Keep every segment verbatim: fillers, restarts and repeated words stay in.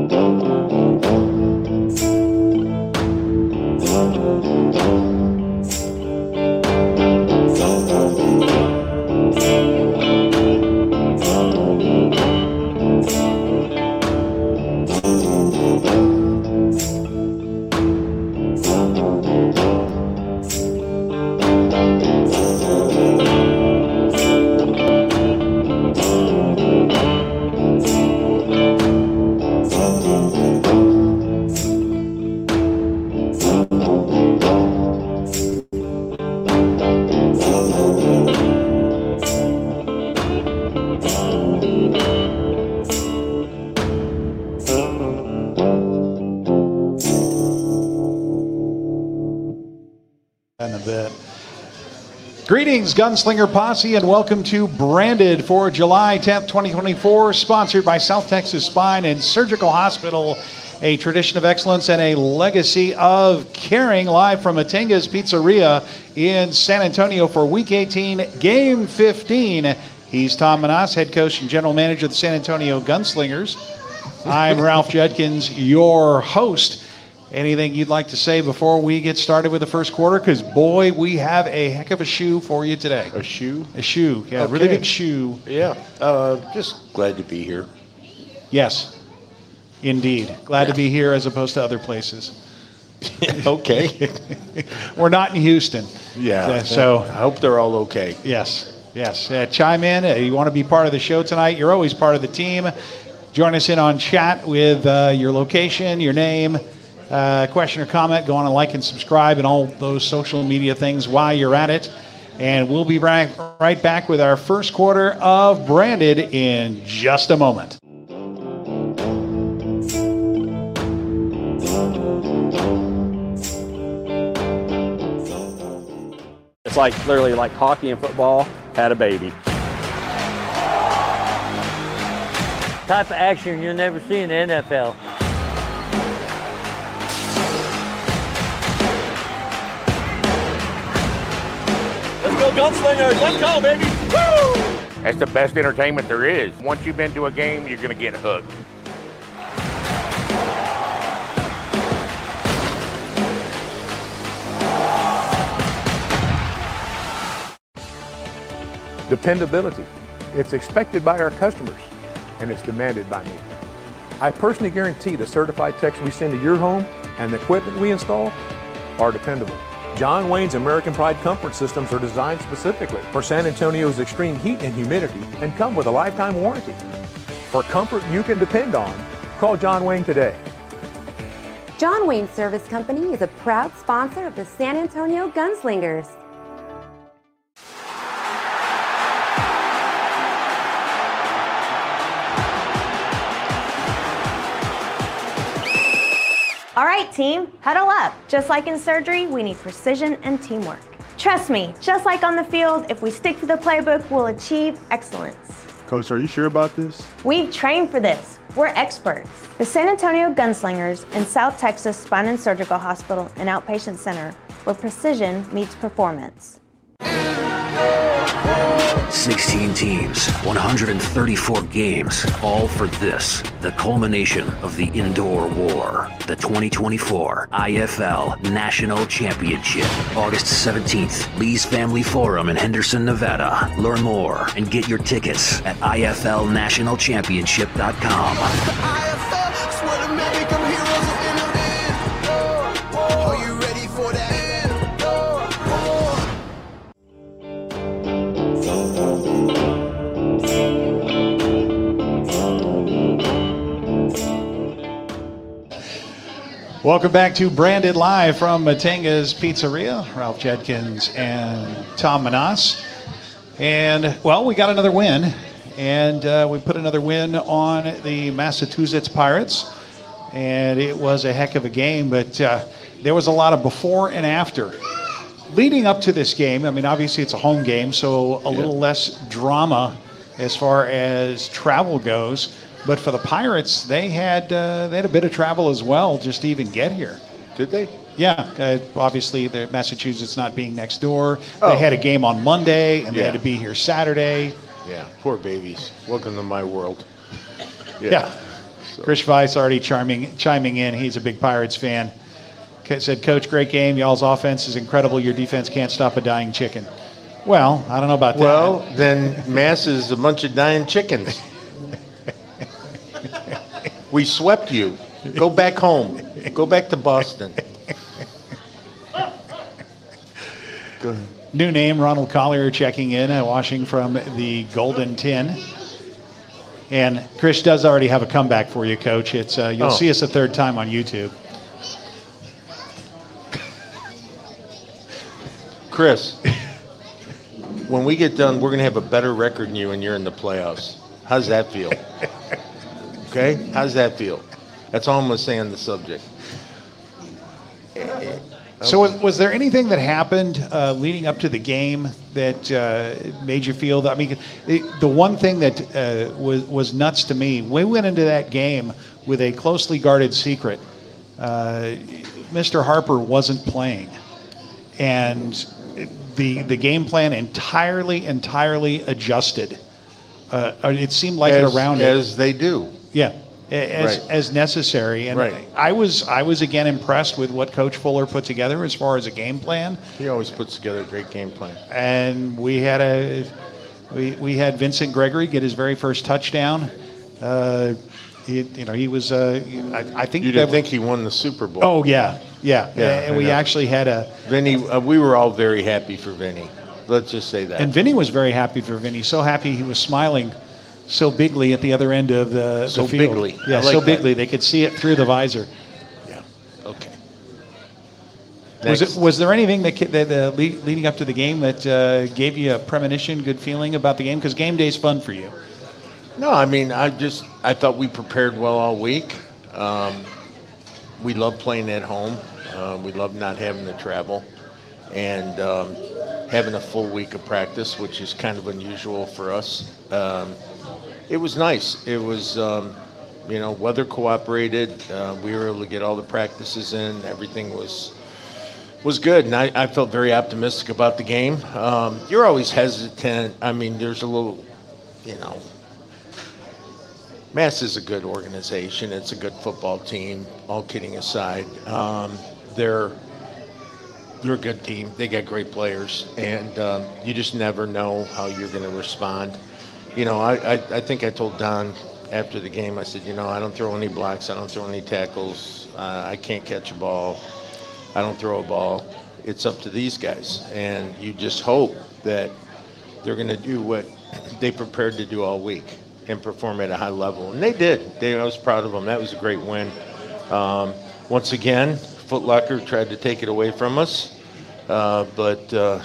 Greetings, Gunslinger Posse, and welcome to Branded for July tenth, twenty twenty-four, sponsored by South Texas Spine and Surgical Hospital, a tradition of excellence and a legacy of caring, live from Matenga's Pizzeria in San Antonio for Week eighteen, Game fifteen. He's Tom Menas, head coach and general manager of the San Antonio Gunslingers. I'm Ralph Judkins, your host. Anything you'd like to say before we get started with the first quarter? Because, boy, we have a heck of a shoe for you today. A shoe? A shoe, yeah, okay. Really big shoe. Yeah, uh, just glad to be here. Yes, indeed. Glad yeah. to be here as opposed to other places. Okay. We're not in Houston. Yeah, uh, so I hope they're all okay. Yes, yes. Uh, chime in. Uh, you want to be part of the show tonight? You're always part of the team. Join us in on chat with uh, your location, your name, Uh, question or comment. Go on and like and subscribe and all those social media things while you're at it. And we'll be right, right back with our first quarter of Branded in just a moment. It's like literally like hockey and football had a baby. Type of action you'll never see in the N F L. Let's go Gunslingers, let's go, baby! Woo! That's the best entertainment there is. Once you've been to a game, you're gonna get hooked. Dependability. It's expected by our customers, and it's demanded by me. I personally guarantee the certified techs we send to your home and the equipment we install are dependable. John Wayne's American Pride comfort systems are designed specifically for San Antonio's extreme heat and humidity and come with a lifetime warranty. For comfort you can depend on, call John Wayne today. John Wayne Service Company is a proud sponsor of the San Antonio Gunslingers. All right, team, huddle up. Just like in surgery, we need precision and teamwork. Trust me, just like on the field, if we stick to the playbook, we'll achieve excellence. Coach, are you sure about this? We've trained for this. We're experts. The San Antonio Gunslingers and South Texas Spine and Surgical Hospital and Outpatient Center, where precision meets performance. sixteen teams, one hundred thirty-four games, all for this, the culmination of the indoor war, the twenty twenty-four I F L National Championship, August seventeenth, Lee's Family Forum in Henderson, Nevada. Learn more and get your tickets at I F L national championship dot com. Welcome back to Branded Live from Matenga's Pizzeria. Ralph Judkins and Tom Menas. And, well, we got another win. And uh, we put another win on the Massachusetts Pirates. And it was a heck of a game. But uh, there was a lot of before and after. Leading up to this game, I mean, obviously it's a home game, so a yeah. little less drama as far as travel goes. But for the Pirates, they had uh, they had a bit of travel as well just to even get here. Did they? Yeah. Uh, obviously, the Massachusetts not being next door. Oh. They had a game on Monday, and yeah. they had to be here Saturday. Yeah, poor babies. Welcome to my world. Yeah. yeah. Chris Weiss already charming, chiming in. He's a big Pirates fan. Said, Coach, great game. Y'all's offense is incredible. Your defense can't stop a dying chicken. Well, I don't know about that. Well, then Mass is a bunch of dying chickens. We swept you. Go back home. Go back to Boston. Go ahead. New name, Ronald Collier checking in, uh, watching from the Golden Tin. And Chris does already have a comeback for you, Coach. It's uh, You'll Oh. see us a third time on YouTube. Chris, when we get done, we're going to have a better record than you and you're in the playoffs. How's that feel? Okay? How's that feel? That's all I'm going to say on the subject. So was, was there anything that happened uh, leading up to the game that uh, made you feel that? I mean, the, the one thing that uh, was, was nuts to me, we went into that game with a closely guarded secret. Uh, Mister Harper wasn't playing. And the the game plan entirely, entirely adjusted. Uh, it seemed like as, it around as it. they do. Yeah, as Right. as necessary. And Right. I was I was again impressed with what Coach Fuller put together as far as a game plan. He always puts together a great game plan. And we had a we we had Vincent Gregory get his very first touchdown. Uh, he, you know, he was. Uh, I, I think You didn't that- think he won the Super Bowl. Oh yeah, yeah. Yeah, and I we know. actually had a. Vinny, uh, we were all very happy for Vinny. Let's just say that. And Vinny was very happy for Vinny. So happy he was smiling so bigly at the other end of the, So the field. bigly. Yeah, I like so that. bigly. They could see it through the visor. Yeah. Okay. Was Next. it? Was there anything that, ki- that uh, le- leading up to the game that uh, gave you a premonition, good feeling about the game? Because game day's fun for you. No, I mean, I just I thought we prepared well all week. Um, we love playing at home. Uh, we love not having to travel, and um, having a full week of practice, which is kind of unusual for us. Um, it was nice. It was, um, you know, weather cooperated. Uh, we were able to get all the practices in. Everything was was good, and I, I felt very optimistic about the game. Um, you're always hesitant. I mean, there's a little, you know. Mass is a good organization. It's a good football team. All kidding aside, um, they're they're a good team. They got great players, and um, you just never know how you're going to respond. You know, I, I I think I told Don after the game. I said, you know, I don't throw any blocks. I don't throw any tackles. Uh, I can't catch a ball. I don't throw a ball. It's up to these guys, and you just hope that they're going to do what they prepared to do all week and perform at a high level. And they did. They, I was proud of them. That was a great win. Um, once again, Foot Locker tried to take it away from us, uh, but uh,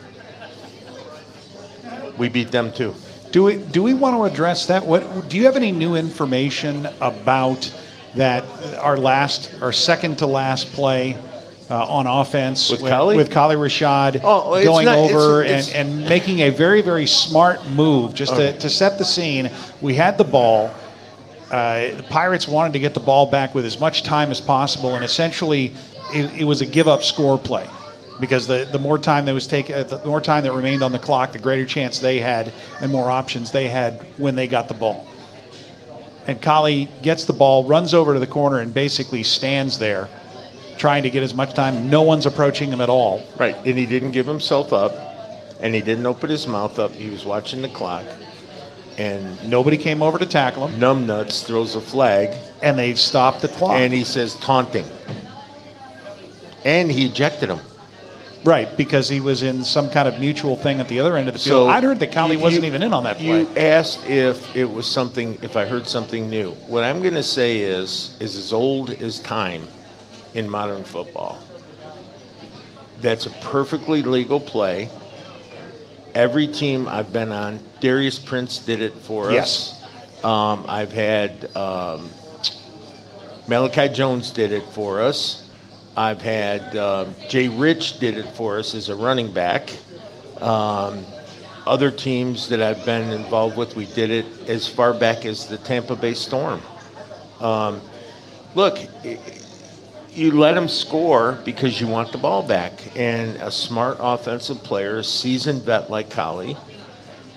we beat them too. Do we do we want to address that? What do you have any new information about that? Our last, our second to last play uh, on offense With Kali? with Kali Rashad Oh, it's going not- over it's- and, it's- and making a very very smart move just Okay. to, to set the scene. We had the ball. Uh, the Pirates wanted to get the ball back with as much time as possible, and essentially it, it was a give-up score play. Because the, the more time that was taken, uh, the more time that remained on the clock, the greater chance they had and more options they had when they got the ball. And Kali gets the ball, runs over to the corner, and basically stands there, trying to get as much time. No one's approaching him at all. Right, and he didn't give himself up, and he didn't open his mouth up. He was watching the clock, and Nobody came over to tackle him, Numbnuts throws a flag, and they stopped the clock. and he says taunting, and he ejected him. right, because he was in some kind of mutual thing at the other end of the So field. I'd heard that Kali you- wasn't even in on that play. You asked if it was something, if I heard something new. What I'm going to say is, is as old as time in modern football. That's a perfectly legal play. Every team I've been on, Darius Prince did it for Yes. us. Um, I've had um, Malachi Jones did it for us. I've had uh, Jay Rich did it for us as a running back. Um, other teams that I've been involved with, we did it as far back as the Tampa Bay Storm. Um, look, i- you let them score because you want the ball back. And a smart offensive player, a seasoned vet like Kali,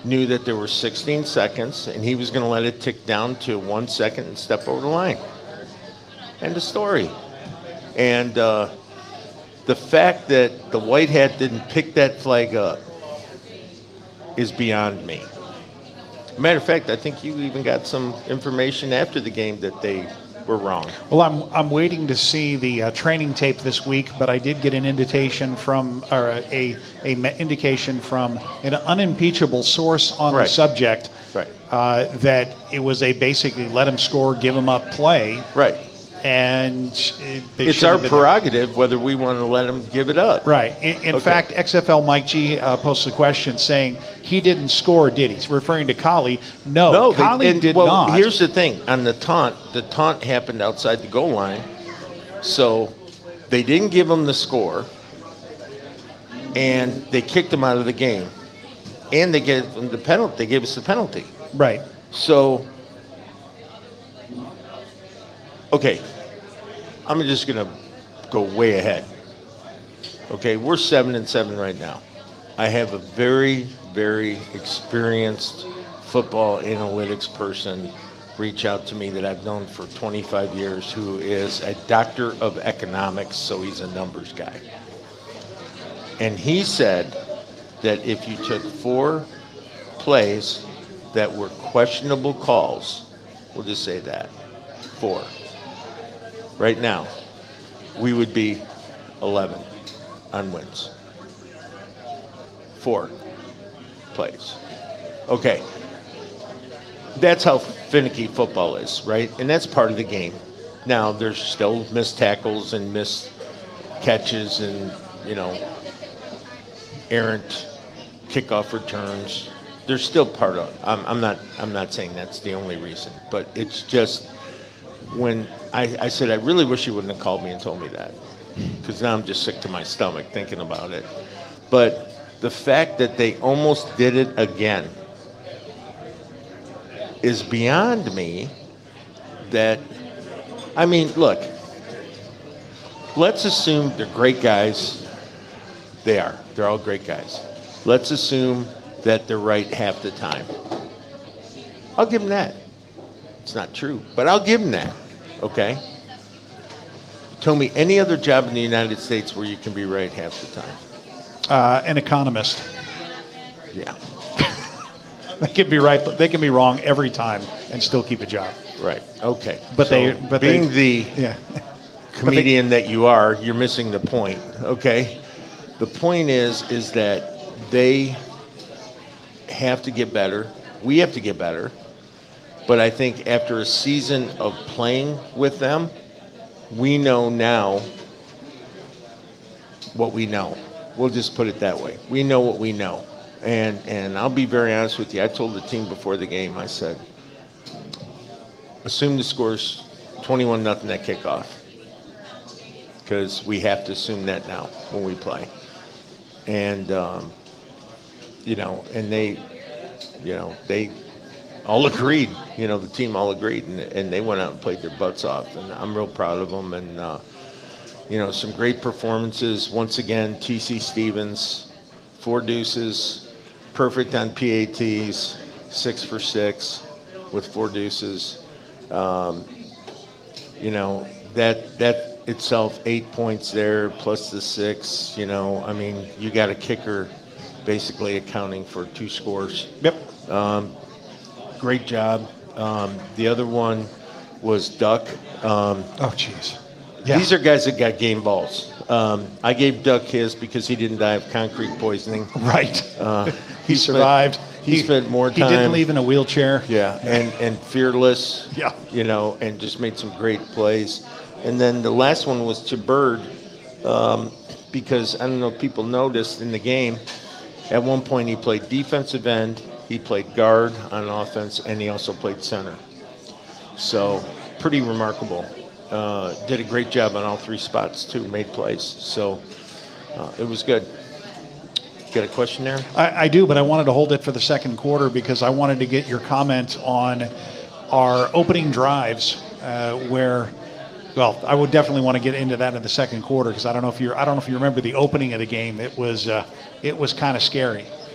knew that there were sixteen seconds, and he was going to let it tick down to one second and step over the line. End of story. And uh, the fact that the white hat didn't pick that flag up is beyond me. Matter of fact, I think you even got some information after the game that they were wrong. Well, I'm I'm waiting to see the uh, training tape this week, but I did get an invitation from, or a a me- indication from an unimpeachable source on Right. the subject, Right. uh, that it was a basically let him score, give him up play, Right. and it, they It's shouldn't our have been- prerogative whether we want to let them give it up. Right. In, in Okay. fact, X F L Mike G uh, posted a question saying he didn't score, did he? He's referring to Collie. No, No, they- Collie and, did well, not. Here's the thing. On the taunt, the taunt happened outside the goal line. So they didn't give him the score, and they kicked him out of the game. And they gave him the penalty. They gave us the penalty. Right. So, okay, I'm just going to go way ahead. Okay, we're seven and seven right now. I have a very, very experienced football analytics person reach out to me that I've known for twenty-five years, who is a doctor of economics, so he's a numbers guy. And he said that if you took four plays that were questionable calls, we'll just say that, four, right now, we would be eleven on wins. Four plays. Okay. That's how finicky football is, right? And that's part of the game. Now, there's still missed tackles and missed catches and, you know, errant kickoff returns. They're still part of it. I'm, I'm not I'm not saying that's the only reason, but it's just when I, I said, I really wish you wouldn't have called me and told me that, because now I'm just sick to my stomach thinking about it. But the fact that they almost did it again is beyond me. That, I mean, look, let's assume they're great guys. They are. They're all great guys. Let's assume that they're right half the time. I'll give them that. It's not true, but I'll give them that, okay? Tell me any other job in the United States where you can be right half the time. Uh, an economist. Yeah. They can be right, but they can be wrong every time and still keep a job. Right. Okay. But So they, but being they, the yeah. comedian that you are, you're missing the point. Okay. The point is, is that they have to get better. We have to get better. But I think after a season of playing with them, we know now what we know. We'll just put it that way. We know what we know. And and I'll be very honest with you. I told the team before the game, I said, assume the score's twenty-one nothing at kickoff, because we have to assume that now when we play. And, um, you know, and they, you know, they all agreed. You know, the team all agreed, and, and they went out and played their butts off. And I'm real proud of them. And, uh, you know, some great performances. Once again, T C Stevens, four deuces, perfect on P A Ts, six for six with four deuces. Um, you know, that that itself, eight points there, plus the six, you know, I mean, you got a kicker basically accounting for two scores. Yep. Um, great job. Um, the other one was Duck. Um, Oh, jeez. Yeah. These are guys that got game balls. Um, I gave Duck his because he didn't die of concrete poisoning. Right. Uh, he survived. Spent, he, he spent more time. He didn't leave in a wheelchair. Yeah, and, and fearless. Yeah. You know, and just made some great plays. And then the last one was to Bird, um, because I don't know if people noticed in the game, at one point he played defensive end, he played guard on offense, and he also played center. So pretty remarkable. Uh, did a great job on all three spots too, made plays. So uh, it was good. Got a question there? I, I do, but I wanted to hold it for the second quarter because I wanted to get your comment on our opening drives, uh, where, well, I would definitely want to get into that in the second quarter because I don't know if you I don't know if you remember the opening of the game. It was uh, it was kind of scary.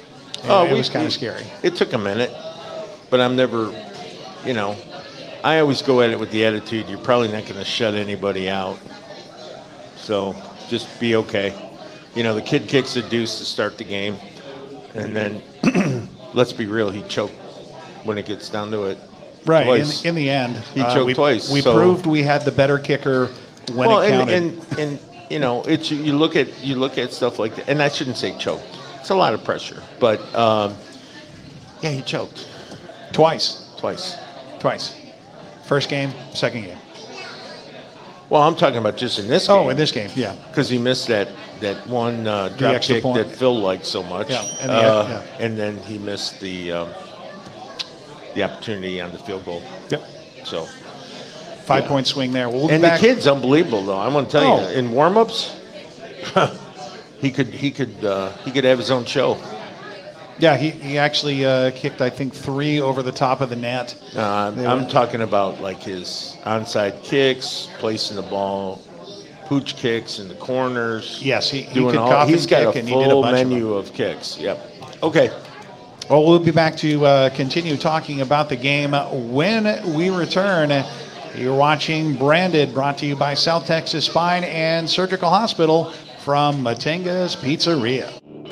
Oh, it we- was kind we- of scary. It took a minute, but I'm never, you know, I always go at it with the attitude, you're probably not going to shut anybody out. So just be okay. You know, the kid kicks the deuce to start the game. And then, let's be real, he choked when it gets down to it. Right. In, Twice. in the end, He uh, choked we, twice, We so- proved we had the better kicker when well, it and, counted. and, and, you know, it's, you look at, you look at stuff like that, and I shouldn't say choked. It's a lot of pressure. But, um, yeah, he choked. Twice. Twice. Twice. First game, second game. Well, I'm talking about just in this game. Oh, in this game, yeah. Because he missed that, that one uh, drop extra kick point. that Phil liked so much. Yeah, and the- uh, yeah. and then he missed the um, the opportunity on the field goal. Yep. So, Five point swing there. We'll be and back. the kid's unbelievable, though. I'm going to tell Oh. you, in warm-ups, he could he could uh, he could have his own show. Yeah, he, he actually uh, kicked, I think, three over the top of the net. Uh, I'm, They I'm went- talking about like his onside kicks, placing the ball, pooch kicks in the corners. Yes, he, he doing could all. cop He's and got kick, a and he did a full bunch of them. menu of, kicks. Yep. Okay. Well, we'll be back to uh, continue talking about the game when we return. You're watching Branded, brought to you by South Texas Spine and Surgical Hospital from Matinga's Pizzeria.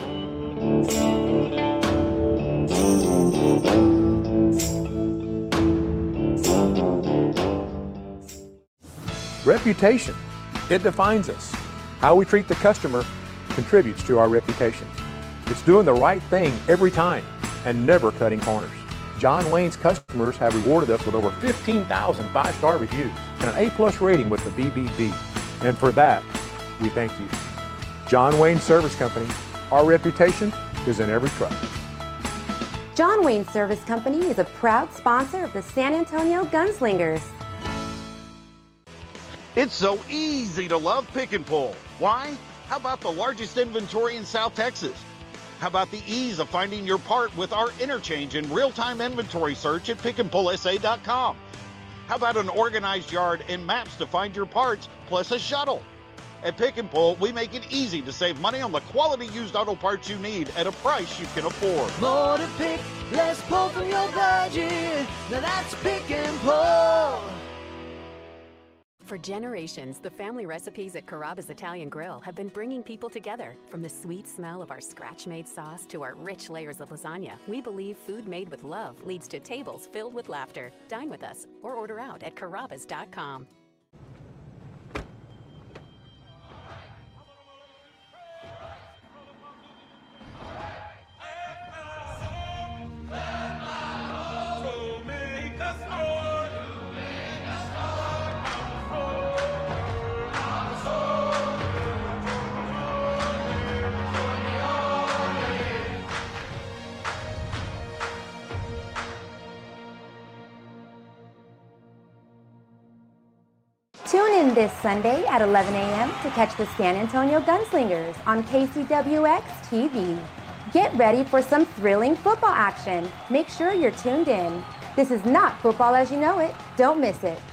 Reputation, it defines us. How we treat the customer contributes to our reputation. It's doing the right thing every time and never cutting corners. John Wayne's customers have rewarded us with over fifteen thousand five-star reviews and an A-plus rating with the B B B. And for that, we thank you. John Wayne Service Company, our reputation is in every truck. John Wayne Service Company is a proud sponsor of the San Antonio Gunslingers. It's so easy to love Pick and Pull. Why? How about the largest inventory in South Texas? How about the ease of finding your part with our interchange and real-time inventory search at pick and pull S A dot com? How about an organized yard and maps to find your parts, plus a shuttle? At Pick and Pull, we make it easy to save money on the quality used auto parts you need at a price you can afford. More to pick, less pull from your budget. Now that's Pick and Pull. For generations, the family recipes at Carrabba's Italian Grill have been bringing people together. From the sweet smell of our scratch-made sauce to our rich layers of lasagna, we believe food made with love leads to tables filled with laughter. Dine with us or order out at carrabbas dot com. Tune in this Sunday at eleven a.m. to catch the San Antonio Gunslingers on K C W X T V. Get ready for some thrilling football action. Make sure you're tuned in. This is not football as you know it. Don't miss it.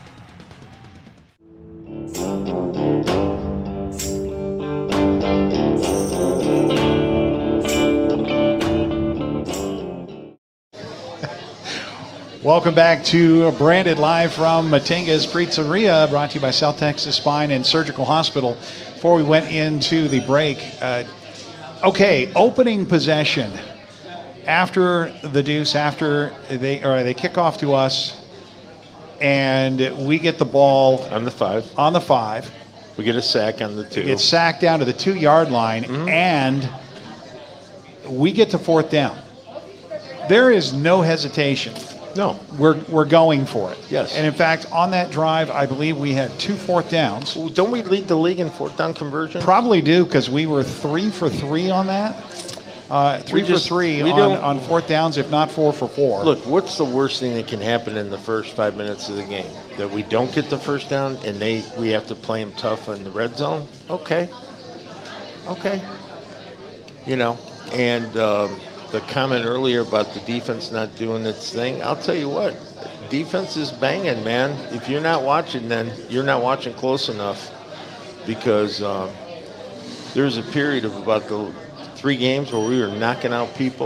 Welcome back to Branded live from Matinga's Pizzeria, brought to you by South Texas Spine and Surgical Hospital. Before we went into the break, uh, okay, opening possession. After the deuce, after they or they kick off to us, and we get the ball on the five. On the five, we get a sack on the two. It's sacked down to the two-yard line, mm-hmm. and we get to fourth down. There is no hesitation. No. We're we're going for it. Yes. And in fact, on that drive, I believe we had two fourth downs. Well, don't we lead the league in fourth down conversion? Probably do, because we were three for three on that. Uh, three we just, for three we on, on fourth downs, if not four for four. Look, what's the worst thing that can happen in the first five minutes of the game? That we don't get the first down and they we have to play them tough in the red zone? Okay. Okay. You know, and um, the comment earlier about the defense not doing its thing, I'll tell you what, defense is banging, man. If you're not watching, then you're not watching close enough, because um, there's a period of about the three games where we were knocking out people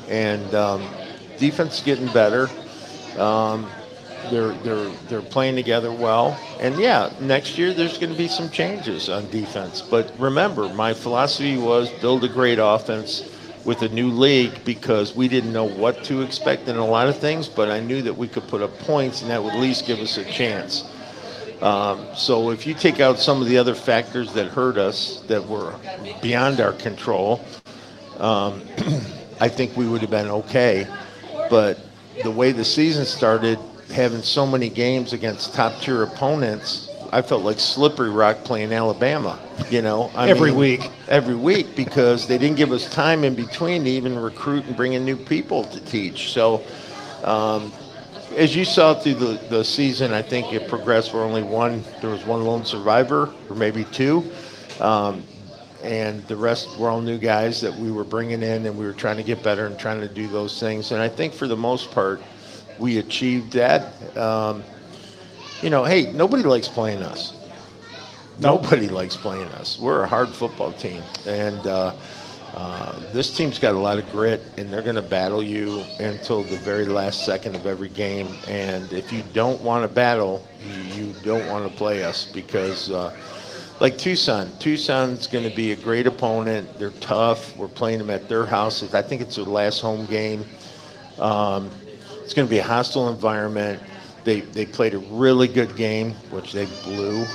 And um, defense is getting better. Um, they're they're they're playing together well. And yeah, next year there's going to be some changes on defense. But remember, my philosophy was build a great offense with a new league, because we didn't know what to expect in a lot of things, but I knew that we could put up points and that would at least give us a chance. Um, so if you take out some of the other factors that hurt us, that were beyond our control, um, I think we would have been okay. But the way the season started, having so many games against top-tier opponents, I felt like Slippery Rock playing Alabama, you know. I every mean, week. Every week, because they didn't give us time in between to even recruit and bring in new people to teach. So um, as you saw through the, the season, I think it progressed. We're only one, there was one lone survivor, or maybe two. Um, and the rest were all new guys that we were bringing in, and we were trying to get better and trying to do those things. And I think for the most part, we achieved that. Um, You know, hey, nobody likes playing us. Nobody likes playing us. We're a hard football team. And uh, uh, this team's got a lot of grit, and they're going to battle you until the very last second of every game. And if you don't want to battle, you, you don't want to play us, because uh, like Tucson, Tucson's going to be a great opponent. They're tough. We're playing them at their house. I think it's their last home game. Um, it's going to be a hostile environment. They they played a really good game, which they blew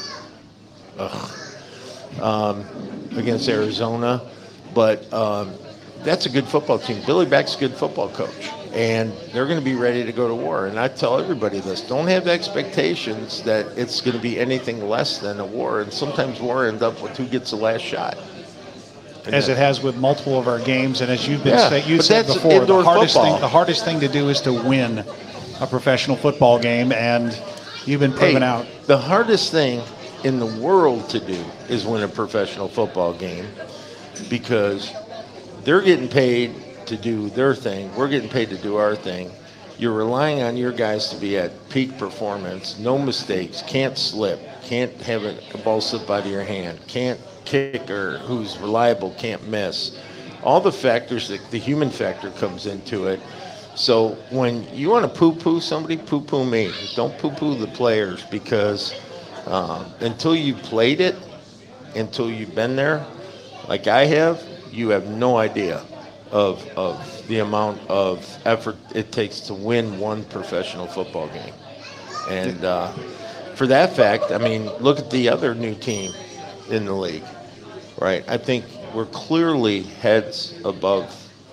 um, against Arizona. But um, that's a good football team. Billy Beck's a good football coach, and they're going to be ready to go to war. And I tell everybody this: don't have expectations that it's going to be anything less than a war. And sometimes war ends up with who gets the last shot. And as that, it has with multiple of our games, and as you've been yeah, say, you but said that's before, the indoor hardest football. thing the hardest thing to do is to win a professional football game, and you've been proven hey, out. The hardest thing in the world to do is win a professional football game, because they're getting paid to do their thing. We're getting paid to do our thing. You're relying on your guys to be at peak performance, no mistakes, can't slip, can't have a ball slip out of your hand, can't kicker who's reliable, can't miss. All the factors, that the human factor comes into it. So when you want to poo-poo somebody, poo-poo me. Don't poo-poo the players, because um, until you played it, until you've been there, like I have, you have no idea of of the amount of effort it takes to win one professional football game. And uh, for that fact, I mean, look at the other new team in the league, right? I think we're clearly heads above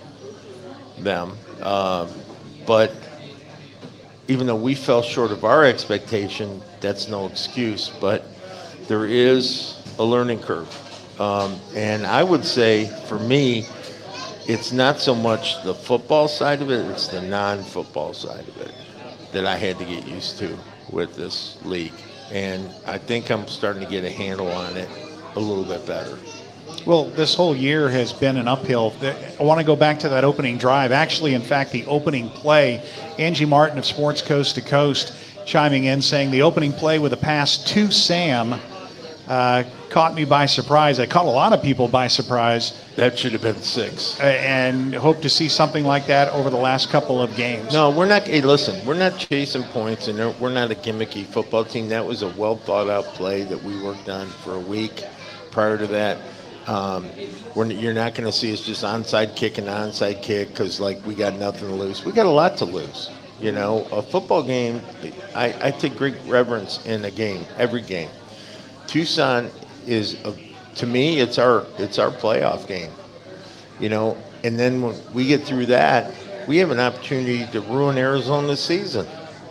them. Um, but even though we fell short of our expectation, that's no excuse. But there is a learning curve. Um, and I would say, for me, it's not so much the football side of it, it's the non-football side of it that I had to get used to with this league. And I think I'm starting to get a handle on it a little bit better. Well, this whole year has been an uphill. I want to go back to that opening drive. Actually, in fact, the opening play, Angie Martin of Sports Coast to Coast chiming in saying the opening play with a pass to Sam uh, caught me by surprise. I caught a lot of people by surprise. That should have been six. Uh, and hope to see something like that over the last couple of games. No, we're not. Hey, listen, we're not chasing points, and we're not a gimmicky football team. That was a well thought out play that we worked on for a week prior to that. Um, we're, you're not going to see us just onside kick and onside kick because, like, we got nothing to lose. We got a lot to lose. You know, a football game, I, I take great reverence in a game, every game. Tucson is, a, to me, it's our it's our playoff game. You know, and then when we get through that, we have an opportunity to ruin Arizona's season.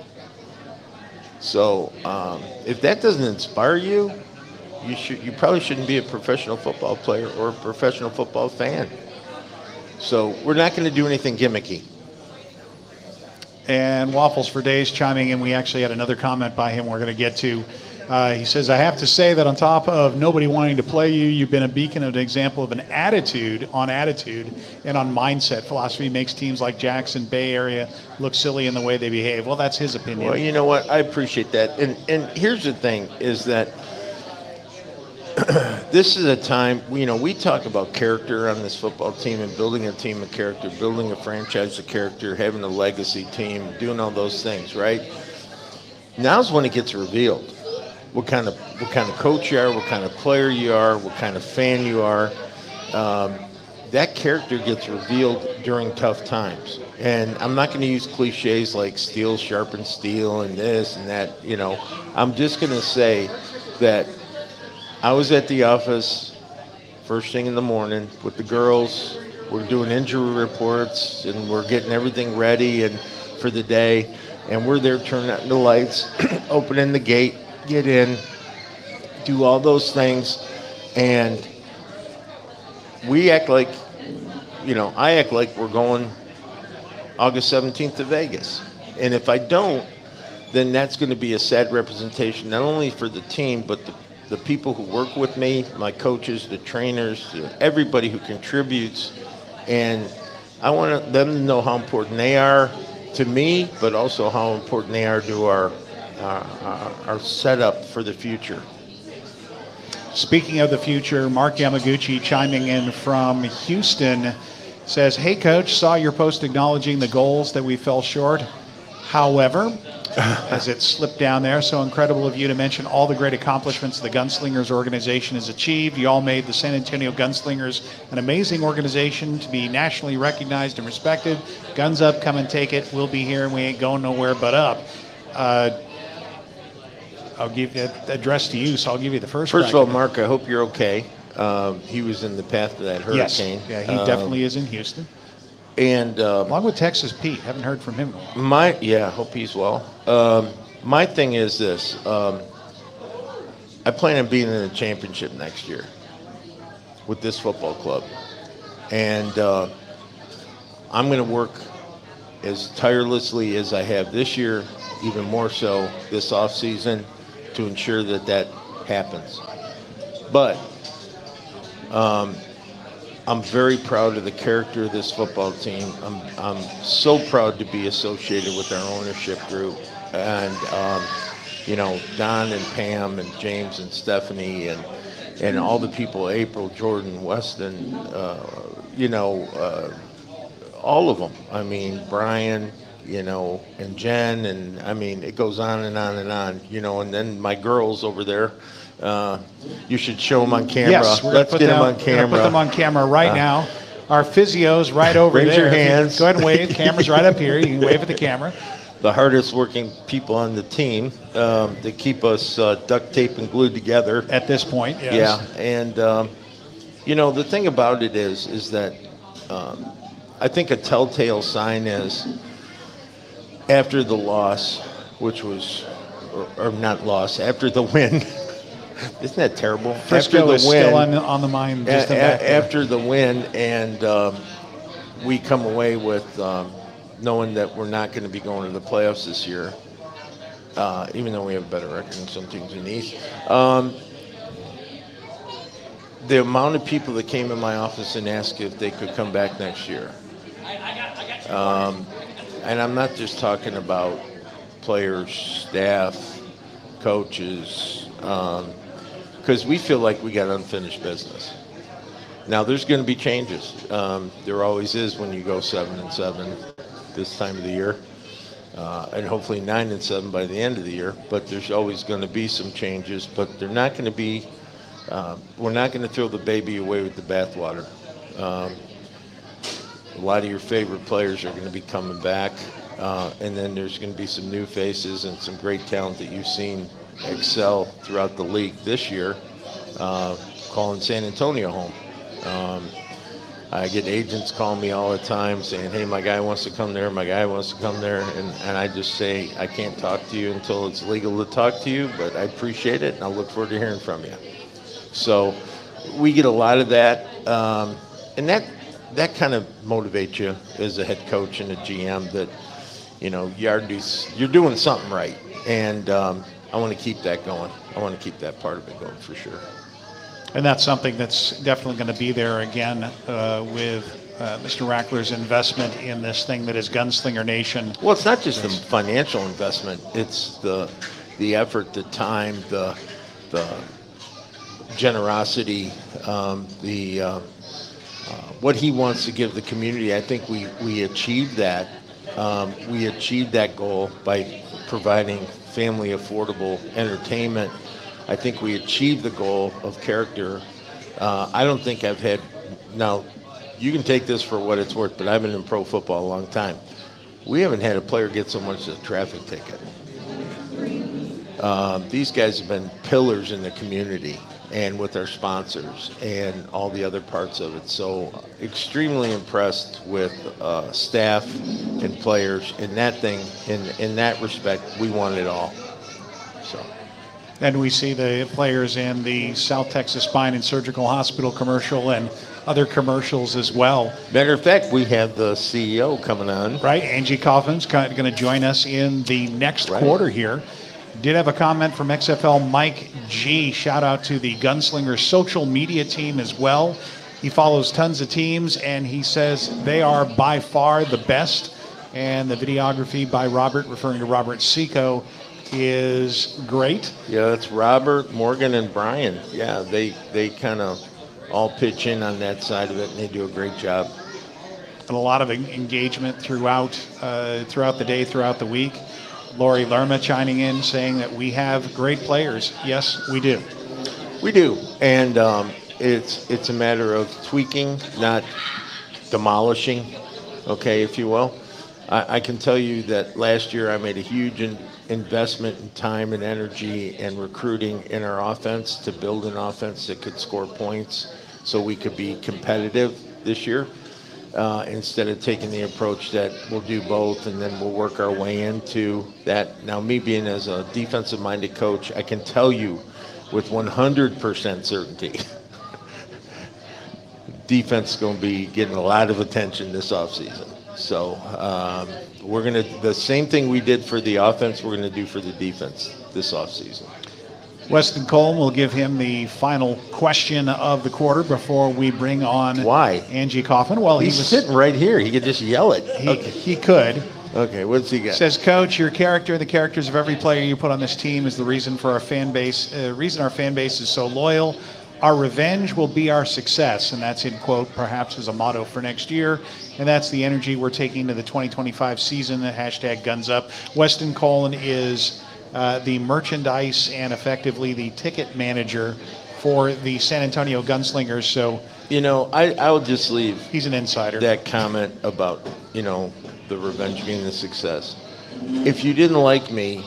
So um, if that doesn't inspire you, You should. You probably shouldn't be a professional football player or a professional football fan. So we're not going to do anything gimmicky. And Waffles for Days chiming in. We actually had another comment by him we're going to get to. Uh, he says, I have to say that on top of nobody wanting to play you, you've been a beacon of an example of an attitude on attitude and on mindset. Philosophy makes teams like Jackson, Bay Area look silly in the way they behave. Well, that's his opinion. Well, you know what? I appreciate that. And and here's the thing is that this is a time, you know, we talk about character on this football team and building a team of character, building a franchise of character, having a legacy team, doing all those things, right? Now's when it gets revealed. What kind of what kind of coach you are, what kind of player you are, what kind of fan you are. Um, that character gets revealed during tough times. And I'm not going to use cliches like steel sharpens steel and this and that, you know. I'm just going to say that I was at the office first thing in the morning with the girls. We're doing injury reports and we're getting everything ready and for the day. And we're there turning out the lights, opening the gate, get in, do all those things. And we act like, you know, I act like we're going August seventeenth to Vegas. And if I don't, then that's going to be a sad representation, not only for the team, but the, the people who work with me, my coaches, the trainers, everybody who contributes. And I want them to know how important they are to me, but also how important they are to our, our, our setup for the future. Speaking of the future, Mark Yamaguchi chiming in from Houston says, hey, Coach, saw your post acknowledging the goals that we fell short. However, as it slipped down there, so incredible of you to mention all the great accomplishments the Gunslingers organization has achieved. You all made the San Antonio Gunslingers an amazing organization to be nationally recognized and respected. Guns up, come and take it. We'll be here and we ain't going nowhere but up. Uh, I'll give that address to you, so I'll give you the first. First of all, Mark, I hope you're okay. Um, he was in the path of that hurricane. Yes, yeah, he um, definitely is in Houston. And um, along with Texas Pete, haven't heard from him in a while. My yeah, hope he's well. Um, my thing is this: um, I plan on being in the championship next year with this football club, and uh, I'm going to work as tirelessly as I have this year, even more so this off season, to ensure that that happens. But um, I'm very proud of the character of this football team. I'm I'm so proud to be associated with our ownership group, and um, you know, Don and Pam and James and Stephanie and and all the people, April, Jordan, Weston, uh, you know, uh, all of them. I mean, Brian, you know, and Jen, and I mean, it goes on and on and on, you know, and then my girls over there. Uh, you should show them on camera. Yes, we're Let's put get them, them on camera. Put them on camera right uh, now. Our physio's right over raise there. Raise your hands. Go ahead and wave. Camera's right up here. You can wave at the camera. The hardest working people on the team um, to keep us uh, duct taped and glued together. At this point, yes. Yeah, and um, you know, the thing about it is, is that um, I think a telltale sign is after the loss, which was, or, or not loss, after the win. Isn't that terrible? Frisco after the is win, still on, on the mind. Just a, in back a, after the win, and um, we come away with um, knowing that we're not going to be going to the playoffs this year, uh, even though we have a better record than some teams in the East. Um, the amount of people that came in my office and asked if they could come back next year. Um, and I'm not just talking about players, staff, coaches, um, because we feel like we got unfinished business. Now, there's going to be changes. Um, there always is when you go seven and seven this time of the year, uh, and hopefully nine and seven by the end of the year. But there's always going to be some changes. But they're not going to be. Uh, we're not going to throw the baby away with the bathwater. Um, a lot of your favorite players are going to be coming back, uh, and then there's going to be some new faces and some great talent that you've seen excel throughout the league this year, uh, calling San Antonio home. Um, I get agents calling me all the time saying, hey, my guy wants to come there, my guy wants to come there, and, and I just say, I can't talk to you until it's legal to talk to you, but I appreciate it, and I look forward to hearing from you. So we get a lot of that, um, and that that kind of motivates you as a head coach and a G M that, you know, you're, you're doing something right, and um, I want to keep that going. I want to keep that part of it going for sure. And that's something that's definitely going to be there again uh, with uh, Mister Rackler's investment in this thing that is Gunslinger Nation. Well, it's not just the financial investment. It's the the effort, the time, the the generosity, um, the uh, uh, what he wants to give the community. I think we we achieved that. Um, we achieved that goal by providing family affordable entertainment. I think we achieved the goal of character. Uh, I don't think I've had, now you can take this for what it's worth, but I've been in pro football a long time. We haven't had a player get so much as a traffic ticket. Um, these guys have been pillars in the community and with our sponsors and all the other parts of it. So extremely impressed with uh, staff and players in that thing. In, in that respect, we won it all. So. And we see the players in the South Texas Spine and Surgical Hospital commercial and other commercials as well. Matter of fact, we have the C E O coming on. Right, Angie Kaufman's going to join us in the next right. quarter here. Did have a comment from X F L Mike G. Shout out to the Gunslingers social media team as well. He follows tons of teams, and he says they are by far the best. And the videography by Robert, referring to Robert Seco, is great. Yeah, that's Robert, Morgan, and Brian. Yeah, they they kind of all pitch in on that side of it, and they do a great job. And a lot of engagement throughout uh, throughout the day, throughout the week. Lori Lerma chiming in, saying that we have great players. Yes, we do. We do, and um, it's it's a matter of tweaking, not demolishing, okay, if you will. I, I can tell you that last year I made a huge in, investment in time and energy and recruiting in our offense to build an offense that could score points so we could be competitive this year. Uh, instead of taking the approach that we'll do both and then we'll work our way into that. Now, me being as a defensive-minded coach, I can tell you with one hundred percent certainty, defense is going to be getting a lot of attention this offseason. So um, we're going to, the same thing we did for the offense, we're going to do for the defense this offseason. Weston Colm will give him the final question of the quarter before we bring on Why? Angie Kaufman. Well, he's he was sitting right here. He could just yell it. He, okay. he could. Okay, what's he got? Says, Coach, your character, the characters of every player you put on this team is the reason for our fan base. Uh, reason our fan base is so loyal. Our revenge will be our success, and that's in quote, perhaps as a motto for next year. And that's the energy we're taking to the twenty twenty-five season. The hashtag Guns Up. Weston Colm is Uh, the merchandise and effectively the ticket manager for the San Antonio Gunslingers. So, you know, I, I would just leave. He's an insider. That comment about, you know, the revenge being the success. If you didn't like me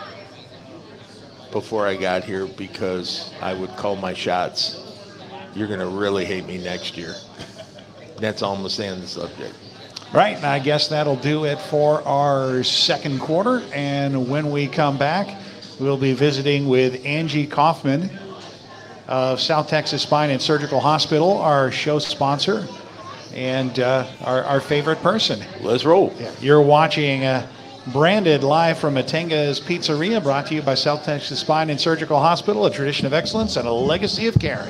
before I got here because I would call my shots, you're going to really hate me next year. That's all I'm going to say on the subject. Right, and I guess that'll do it for our second quarter. And when we come back, we'll be visiting with Angie Kaufman of South Texas Spine and Surgical Hospital, our show sponsor, and uh, our, our favorite person. Let's roll. Yeah, you're watching uh, Branded live from Matenga's Pizzeria, brought to you by South Texas Spine and Surgical Hospital, a tradition of excellence and a legacy of caring.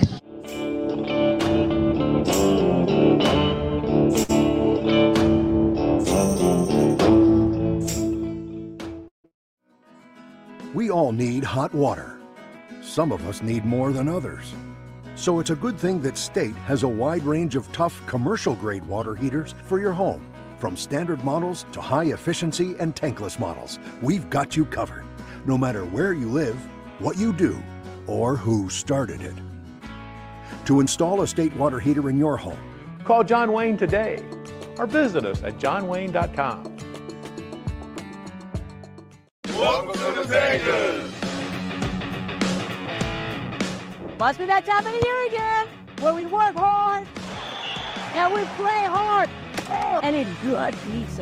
We all need hot water. Some of us need more than others. So it's a good thing that State has a wide range of tough commercial-grade water heaters for your home. From standard models to high-efficiency and tankless models, we've got you covered, no matter where you live, what you do, or who started it. To install a State water heater in your home, call John Wayne today or visit us at john wayne dot com. Welcome to the Vegas. Must be that time of the year again, where we work hard and we play hard and eat good pizza.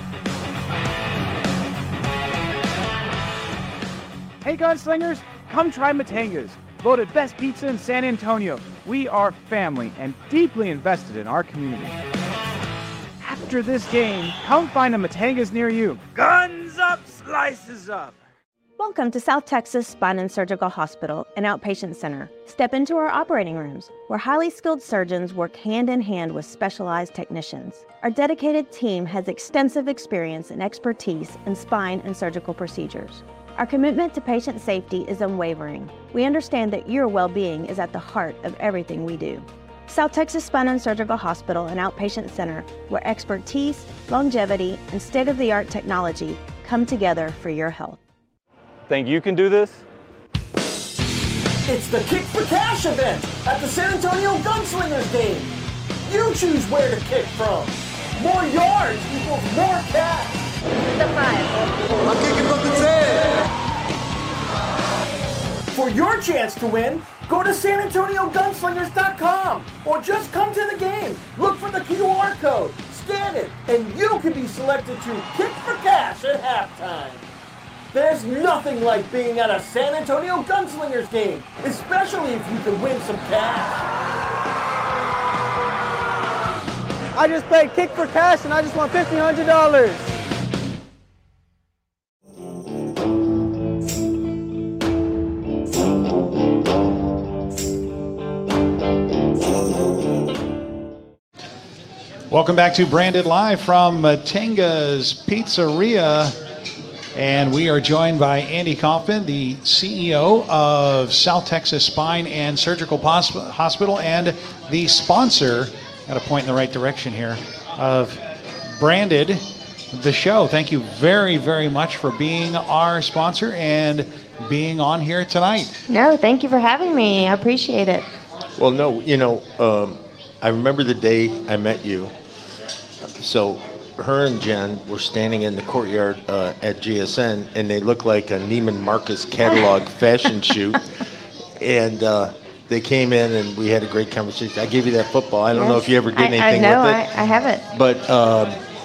Hey Gunslingers, come try Matenga's, voted best pizza in San Antonio. We are family and deeply invested in our community. After this game, come find a Matenga's near you. Guns up, slices up. Welcome to South Texas Spine and Surgical Hospital, an outpatient center. Step into our operating rooms, where highly skilled surgeons work hand in hand with specialized technicians. Our dedicated team has extensive experience and expertise in spine and surgical procedures. Our commitment to patient safety is unwavering. We understand that your well-being is at the heart of everything we do. South Texas Spine and Surgical Hospital and Outpatient Center, where expertise, longevity, and state-of-the-art technology come together for your health. Think you can do this? It's the Kick for Cash event at the San Antonio Gunslingers game. You choose where to kick from. More yards equals more cash. The five. I'm kicking from the ten. For your chance to win, go to san antonio gunslingers dot com or just come to the game. Look for the Q R code, scan it, and you can be selected to kick for cash at halftime. There's nothing like being at a San Antonio Gunslingers game, especially if you can win some cash. I just played Kick for Cash and I just won fifteen hundred dollars. Welcome back to Branded Live from Matenga's Pizzeria. And we are joined by Andy Kaufman, the C E O of South Texas Spine and Surgical Hospital and the sponsor, got to point in the right direction here, of Branded, the show. Thank you very, very much for being our sponsor and being on here tonight. No, thank you for having me. I appreciate it. Well, no, you know, um, I remember the day I met you. So her and Jen were standing in the courtyard uh, at G S N, and they looked like a Neiman Marcus catalog fashion shoot. And uh, they came in, and we had a great conversation. I gave you that football. I don't Yes. know if you ever did I, anything I know, with it. I, I have it. But um,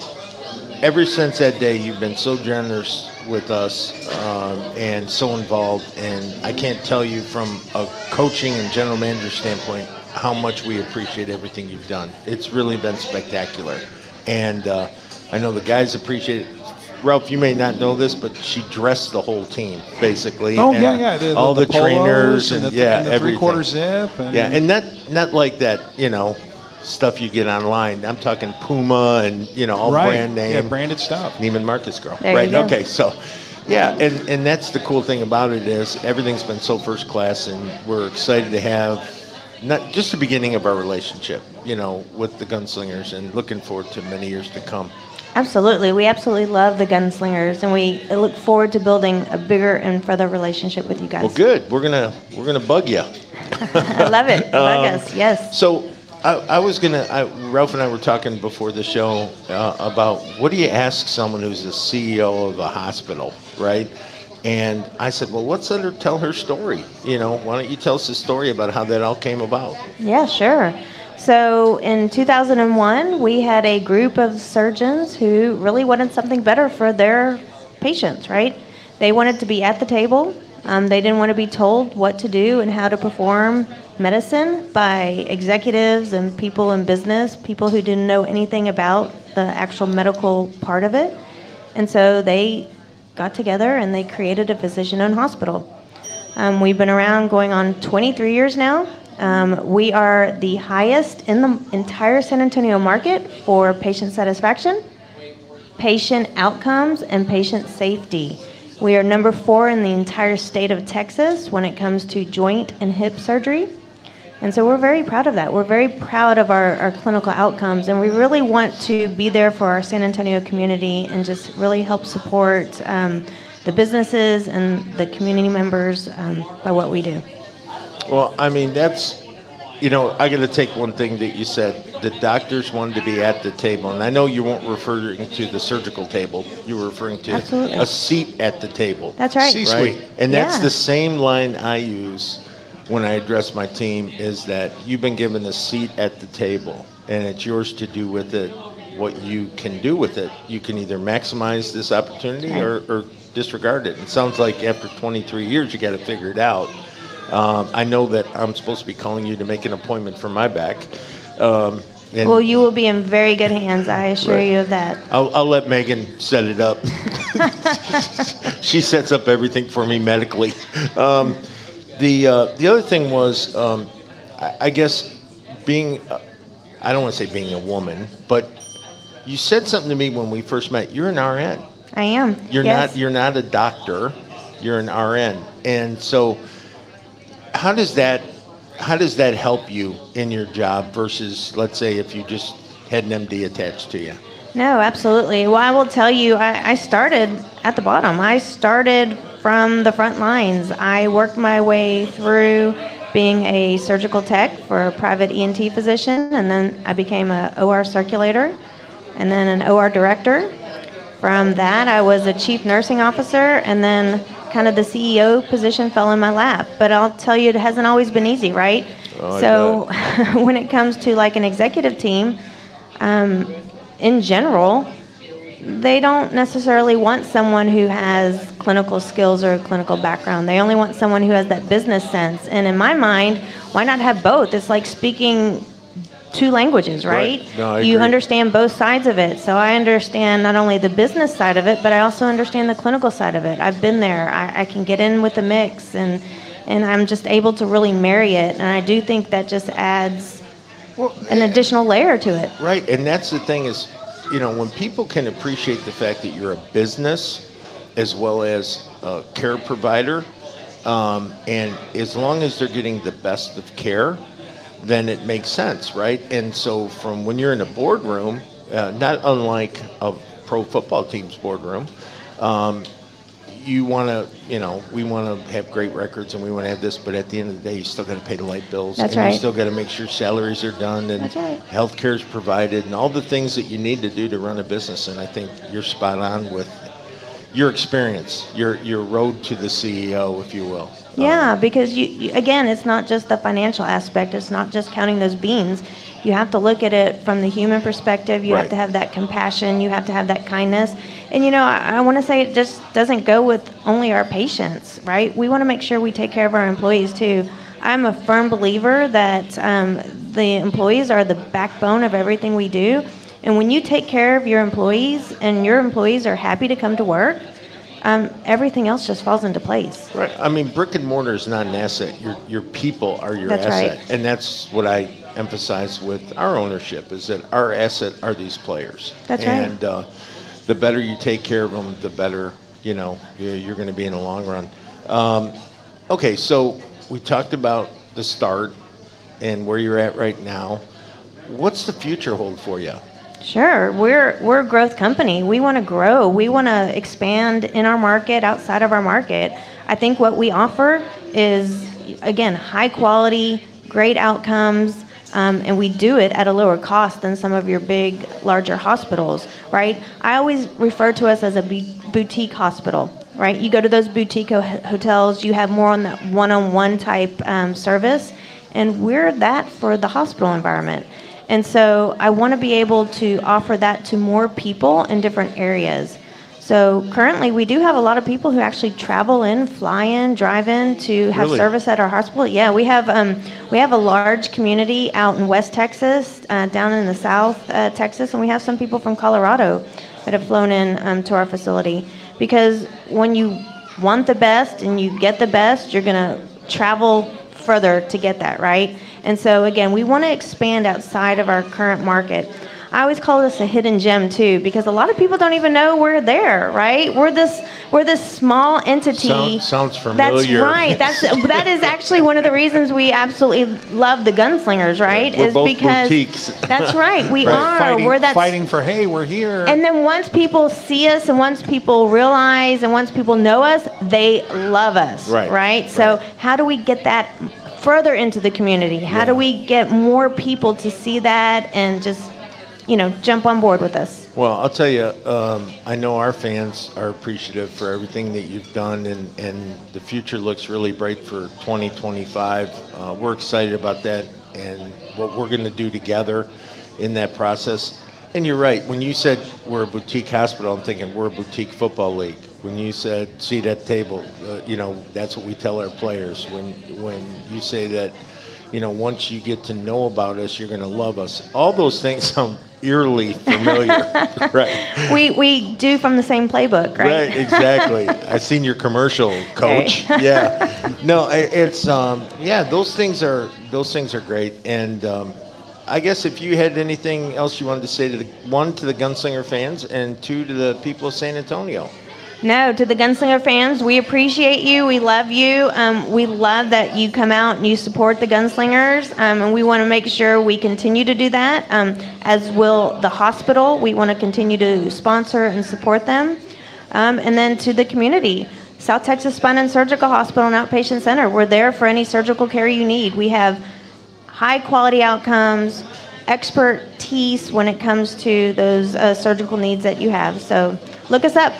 ever since that day, you've been so generous with us um, and so involved. And I can't tell you from a coaching and general manager standpoint how much we appreciate everything you've done. It's really been spectacular. And uh, I know the guys appreciate it. Ralph, you may not know this, but she dressed the whole team, basically. Oh, and yeah, yeah. The, all the, the, the polos trainers and, and the, yeah, and the everything. three-quarter zip. And Yeah, and not not like that, you know, stuff you get online. I'm talking Puma and, you know, all right. brand name. Yeah, branded stuff. Neiman Marcus girl. There right, you go. okay, so, yeah, and, and that's the cool thing about it is everything's been so first class, and we're excited to have not just the beginning of our relationship, you know, with the Gunslingers, and looking forward to many years to come. Absolutely. We absolutely love the Gunslingers, and we look forward to building a bigger and further relationship with you guys. Well, good. We're gonna we're gonna bug you. I love it. Bug Um, us. Yes. So I, I was gonna. I, Ralph and I were talking before the show uh, about what do you ask someone who's the C E O of a hospital, right? And I said, well, let's let her tell her story. You know, why don't you tell us the story about how that all came about? Yeah, sure. So in two thousand one, we had a group of surgeons who really wanted something better for their patients, right? They wanted to be at the table. Um, they didn't want to be told what to do and how to perform medicine by executives and people in business, people who didn't know anything about the actual medical part of it. And so they got together and they created a physician-owned hospital. Um, we've been around going on twenty-three years now. Um, we are the highest in the entire San Antonio market for patient satisfaction, patient outcomes, and patient safety. We are number four in the entire state of Texas when it comes to joint and hip surgery. And so we're very proud of that. We're very proud of our, our clinical outcomes, and we really want to be there for our San Antonio community and just really help support um, the businesses and the community members um, by what we do. Well, I mean, that's, you know, I got to take one thing that you said. The doctors wanted to be at the table. And I know you weren't referring to the surgical table. You were referring to Absolutely. a seat at the table. That's right. C-suite. Right? And that's Yeah. the same line I use when I address my team is that you've been given a seat at the table, and it's yours to do with it what you can do with it. You can either maximize this opportunity Right. or, or disregard it. It sounds like after twenty-three years, you got to figure it out. Um, I know that I'm supposed to be calling you to make an appointment for my back. Um, and Well, you will be in very good hands. I assure Right. you of that. I'll, I'll let Megan set it up. She sets up everything for me medically. Um, the uh, the other thing was, um, I, I guess, being, uh, I don't want to say being a woman, but you said something to me when we first met. You're an R N. I am. You're Yes. not. You're not a doctor. You're an R N. And so how does that how does that help you in your job versus, let's say, if you just had an M D attached to you? No, absolutely. Well, I will tell you, I, I started at the bottom. I started from the front lines. I worked my way through being a surgical tech for a private E N T physician, and then I became a O R circulator, and then an O R director. From that, I was a chief nursing officer, and then kind of the C E O position fell in my lap. But I'll tell you, it hasn't always been easy, right? Oh, so when it comes to like an executive team, um, in general, they don't necessarily want someone who has clinical skills or a clinical background. They only want someone who has that business sense. And in my mind, why not have both? It's like speaking two languages, right? Right. No, I you agree. understand both sides of it. So I understand not only the business side of it, but I also understand the clinical side of it. I've been there. I, I can get in with the mix, and and I'm just able to really marry it. And I do think that just adds an additional layer to it. Right, and that's the thing is, you know, when people can appreciate the fact that you're a business as well as a care provider, um, and as long as they're getting the best of care, then it makes sense, right? And so from when you're in a boardroom, uh, not unlike a pro football team's boardroom, um, you want to, you know, we want to have great records and we want to have this, but at the end of the day, you still got to pay the light bills. That's and right. You still got to make sure salaries are done and That's right. health care is provided and all the things that you need to do to run a business. And I think you're spot on with your experience, your your road to the C E O, if you will. Yeah, because you, you again, it's not just the financial aspect. It's not just counting those beans. You have to look at it from the human perspective. You Right. have to have that compassion. You have to have that kindness. And you know, I, I want to say it just doesn't go with only our patients, right? We want to make sure we take care of our employees too. I'm a firm believer that um, the employees are the backbone of everything we do. And when you take care of your employees and your employees are happy to come to work, um, everything else just falls into place. Right. I mean, brick and mortar is not an asset. Your your people are your That's asset, right. and that's what I emphasize with our ownership is that our asset are these players. That's right. And uh, the better you take care of them, the better you know you're, you're going to be in the long run. Um, okay, so we talked about the start and where you're at right now. What's the future hold for you? Sure. We're we're a growth company. We want to grow. We want to expand in our market, outside of our market. I think what we offer is, again, high quality, great outcomes, um, and we do it at a lower cost than some of your big, larger hospitals, right? I always refer to us as a bu- boutique hospital, right? You go to those boutique ho- hotels, you have more on that one-on-one type um, service, and we're that for the hospital environment. And so I want to be able to offer that to more people in different areas. So currently we do have a lot of people who actually travel in, fly in, drive in to have Really? service at our hospital. Yeah, we have um, we have a large community out in West Texas, uh, down in the South uh, Texas, and we have some people from Colorado that have flown in um, to our facility. Because when you want the best and you get the best, you're going to travel further to get that, right? And so again, we want to expand outside of our current market. I always call this a hidden gem too, because a lot of people don't even know we're there, right? We're this we're this small entity. Sound, sounds That's familiar. right. That's that is actually one of the reasons we absolutely love the Gunslingers, right? We're is both because boutiques. that's right. We Right. are. Fighting, we're that fighting for, hey, we're here. and then once people see us and once people realize and once people know us, they love us, Right, right? So how do we get that further into the community? How do we get more people to see that and just, you know, jump on board with us? Well, I'll tell you, um, I know our fans are appreciative for everything that you've done, and, and the future looks really bright for twenty twenty-five. Uh, we're excited about that and what we're going to do together in that process. And you're right. When you said we're a boutique hospital, I'm thinking we're a boutique football league. When you said seat at table, uh, you know, that's what we tell our players. When when you say that, you know, once you get to know about us, you're going to love us. All those things sound eerily familiar, right? We we do from the same playbook, right? Right, exactly. I've seen your commercial, Coach. Right. Yeah. No, i- it's um, yeah. Those things are those things are great. And um, I guess if you had anything else you wanted to say to the one to the Gunslinger fans and two to the people of San Antonio. No, to the Gunslinger fans, we appreciate you. We love you. Um, we love that you come out and you support the Gunslingers, um, and we want to make sure we continue to do that, um, as will the hospital. We want to continue to sponsor and support them. Um, and then to the community, South Texas Spine and Surgical Hospital and Outpatient Center, we're there for any surgical care you need. We have high quality outcomes, expertise when it comes to those uh, surgical needs that you have. So look us up.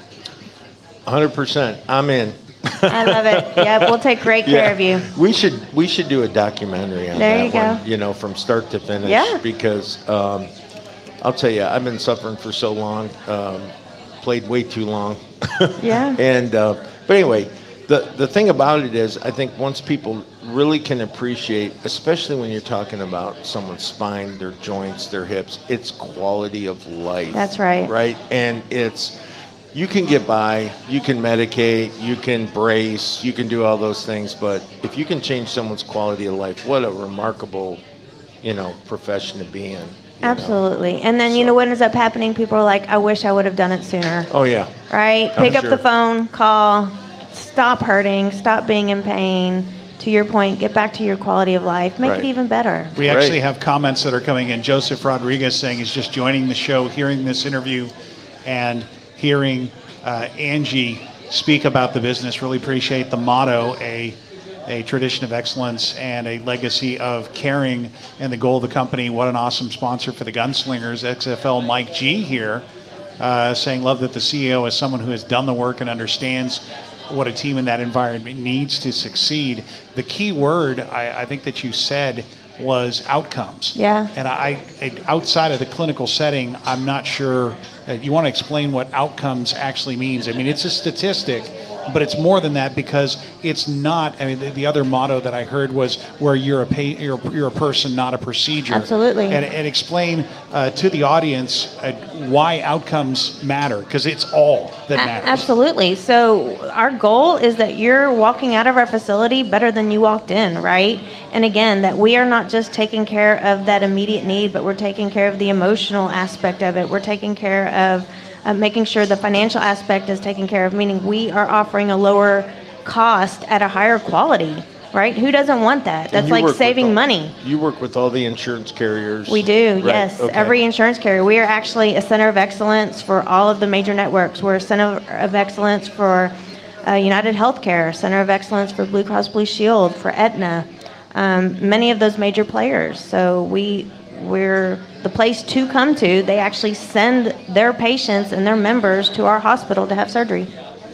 one hundred percent. I'm in. I love it. Yeah, we'll take great care Yeah. of you. We should we should do a documentary on There that you go. one, you know, from start to finish. Yeah. Because um, I'll tell you, I've been suffering for so long, um, played way too long. Yeah. And uh, but anyway, the the thing about it is, I think once people really can appreciate, especially when you're talking about someone's spine, their joints, their hips, it's quality of life. That's right. Right, and it's. You can get by, you can medicate, you can brace, you can do all those things, but if you can change someone's quality of life, what a remarkable, you know, profession to be in. Absolutely. And then, you know, what ends up happening? People are like, I wish I would have done it sooner. Oh, yeah. Right? I'm Pick up sure. the phone, call, stop hurting, stop being in pain. To your point, get back to your quality of life. Make Right. it even better. We actually have comments that are coming in. Joseph Rodriguez saying he's just joining the show, hearing this interview, and hearing uh, Angie speak about the business. Really appreciate the motto, a a tradition of excellence and a legacy of caring, and the goal of the company. What an awesome sponsor for the Gunslingers. X F L Mike G here uh, saying, love that the C E O is someone who has done the work and understands what a team in that environment needs to succeed. The key word I, I think that you said was outcomes. Yeah. And I, I outside of the clinical setting, I'm not sure. Uh, you want to explain what outcomes actually means? I mean, it's a statistic, but it's more than that, because it's not. I mean, the, the other motto that I heard was where you're a pay, you're, you're a person, not a procedure. Absolutely. And, and explain uh, to the audience uh, why outcomes matter, because it's all that A- matters. Absolutely. So our goal is that you're walking out of our facility better than you walked in, right? And again, that we are not just taking care of that immediate need, but we're taking care of the emotional aspect of it. We're taking care of uh, making sure the financial aspect is taken care of, meaning we are offering a lower cost at a higher quality, right? Who doesn't want that? And That's you like work with saving all- money. You work with all the insurance carriers. We do, Right, yes. okay. Every insurance carrier. We are actually a center of excellence for all of the major networks. We're a center of excellence for uh, United Healthcare, center of excellence for Blue Cross Blue Shield, for Aetna, um, many of those major players. So we, we're the place to come to. They actually send their patients and their members to our hospital to have surgery.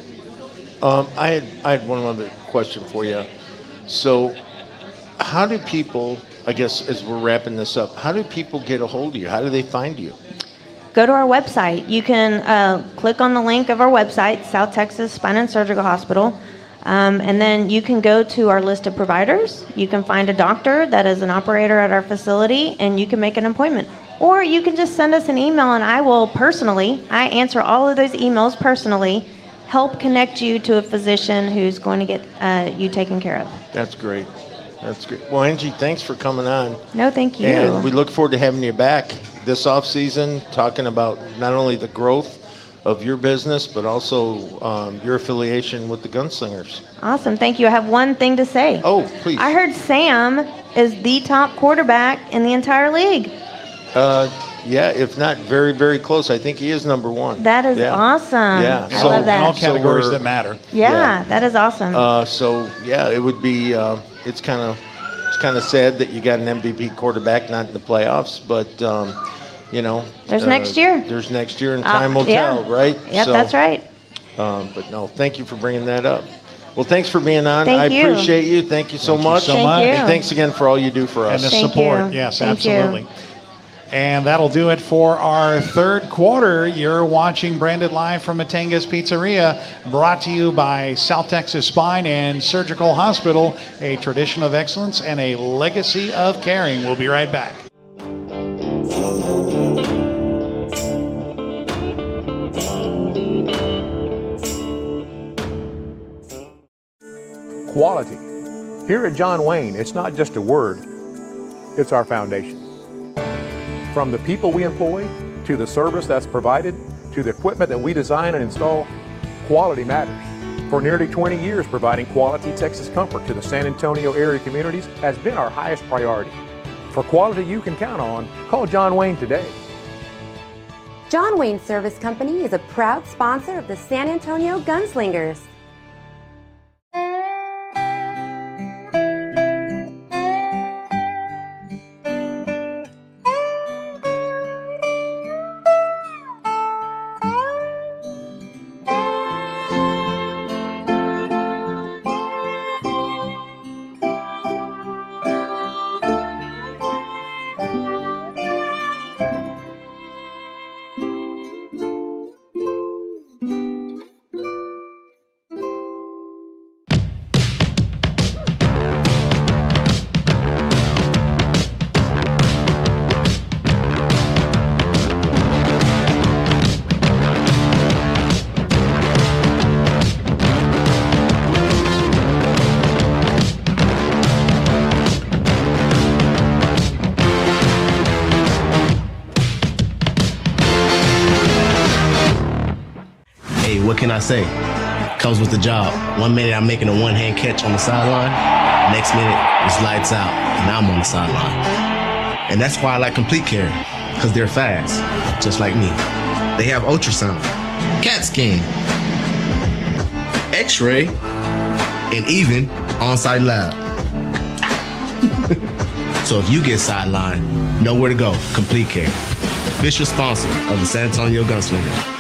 Um, I had I had one other question for you. So, how do people? I guess as we're wrapping this up, how do people get a hold of you? How do they find you? Go to our website. You can uh, click on the link of our website, South Texas Spine and Surgical Hospital, um, and then you can go to our list of providers. You can find a doctor that is an operator at our facility, and you can make an appointment. Or you can just send us an email, and I will personally, I answer all of those emails personally, help connect you to a physician who's going to get uh, you taken care of. That's great. That's great. Well, Angie, thanks for coming on. No, thank you. And we look forward to having you back this off season, talking about not only the growth of your business, but also um, your affiliation with the Gunslingers. Awesome. Thank you. I have one thing to say. Oh, please. I heard Sam is the top quarterback in the entire league. Uh, yeah, if not very, very close. I think he is number one. That is Yeah. awesome. Yeah. I love that. In all categories we're- that matter. Yeah, Yeah. that is awesome. Uh, so yeah, it would be. Uh, it's kind of, it's kind of sad that you got an M V P quarterback not in the playoffs, but um, you know. There's uh, next year. There's next year, and Uh, time will yeah. tell, right? Yep, So, that's right. Um, but no, thank you for bringing that up. Well, thanks for being on. Thank I you. appreciate you. Thank you so Thank you much. so Thank much. you. And thanks again for all you do for And us. the Thank support. you. Yes, Thank you. absolutely. And that'll do it for our third quarter. You're watching Branded Live from Matanga's Pizzeria, brought to you by South Texas Spine and Surgical Hospital, a tradition of excellence and a legacy of caring. We'll be right back. Quality. Here at John Wayne, it's not just a word, it's our foundation. From the people we employ, to the service that's provided, to the equipment that we design and install, quality matters. For nearly twenty years, providing quality Texas comfort to the San Antonio area communities has been our highest priority. For quality you can count on, call John Wayne today. John Wayne Service Company is a proud sponsor of the San Antonio Gunslingers. What can I say? Comes with the job. One minute I'm making a one-hand catch on the sideline. Next minute it's lights out and I'm on the sideline. And that's why I like Complete Care, because they're fast, just like me. They have ultrasound, CAT scan, X-ray, and even on-site lab. So if you get sidelined, know where to go. Complete Care, official sponsor of the San Antonio Gunslingers.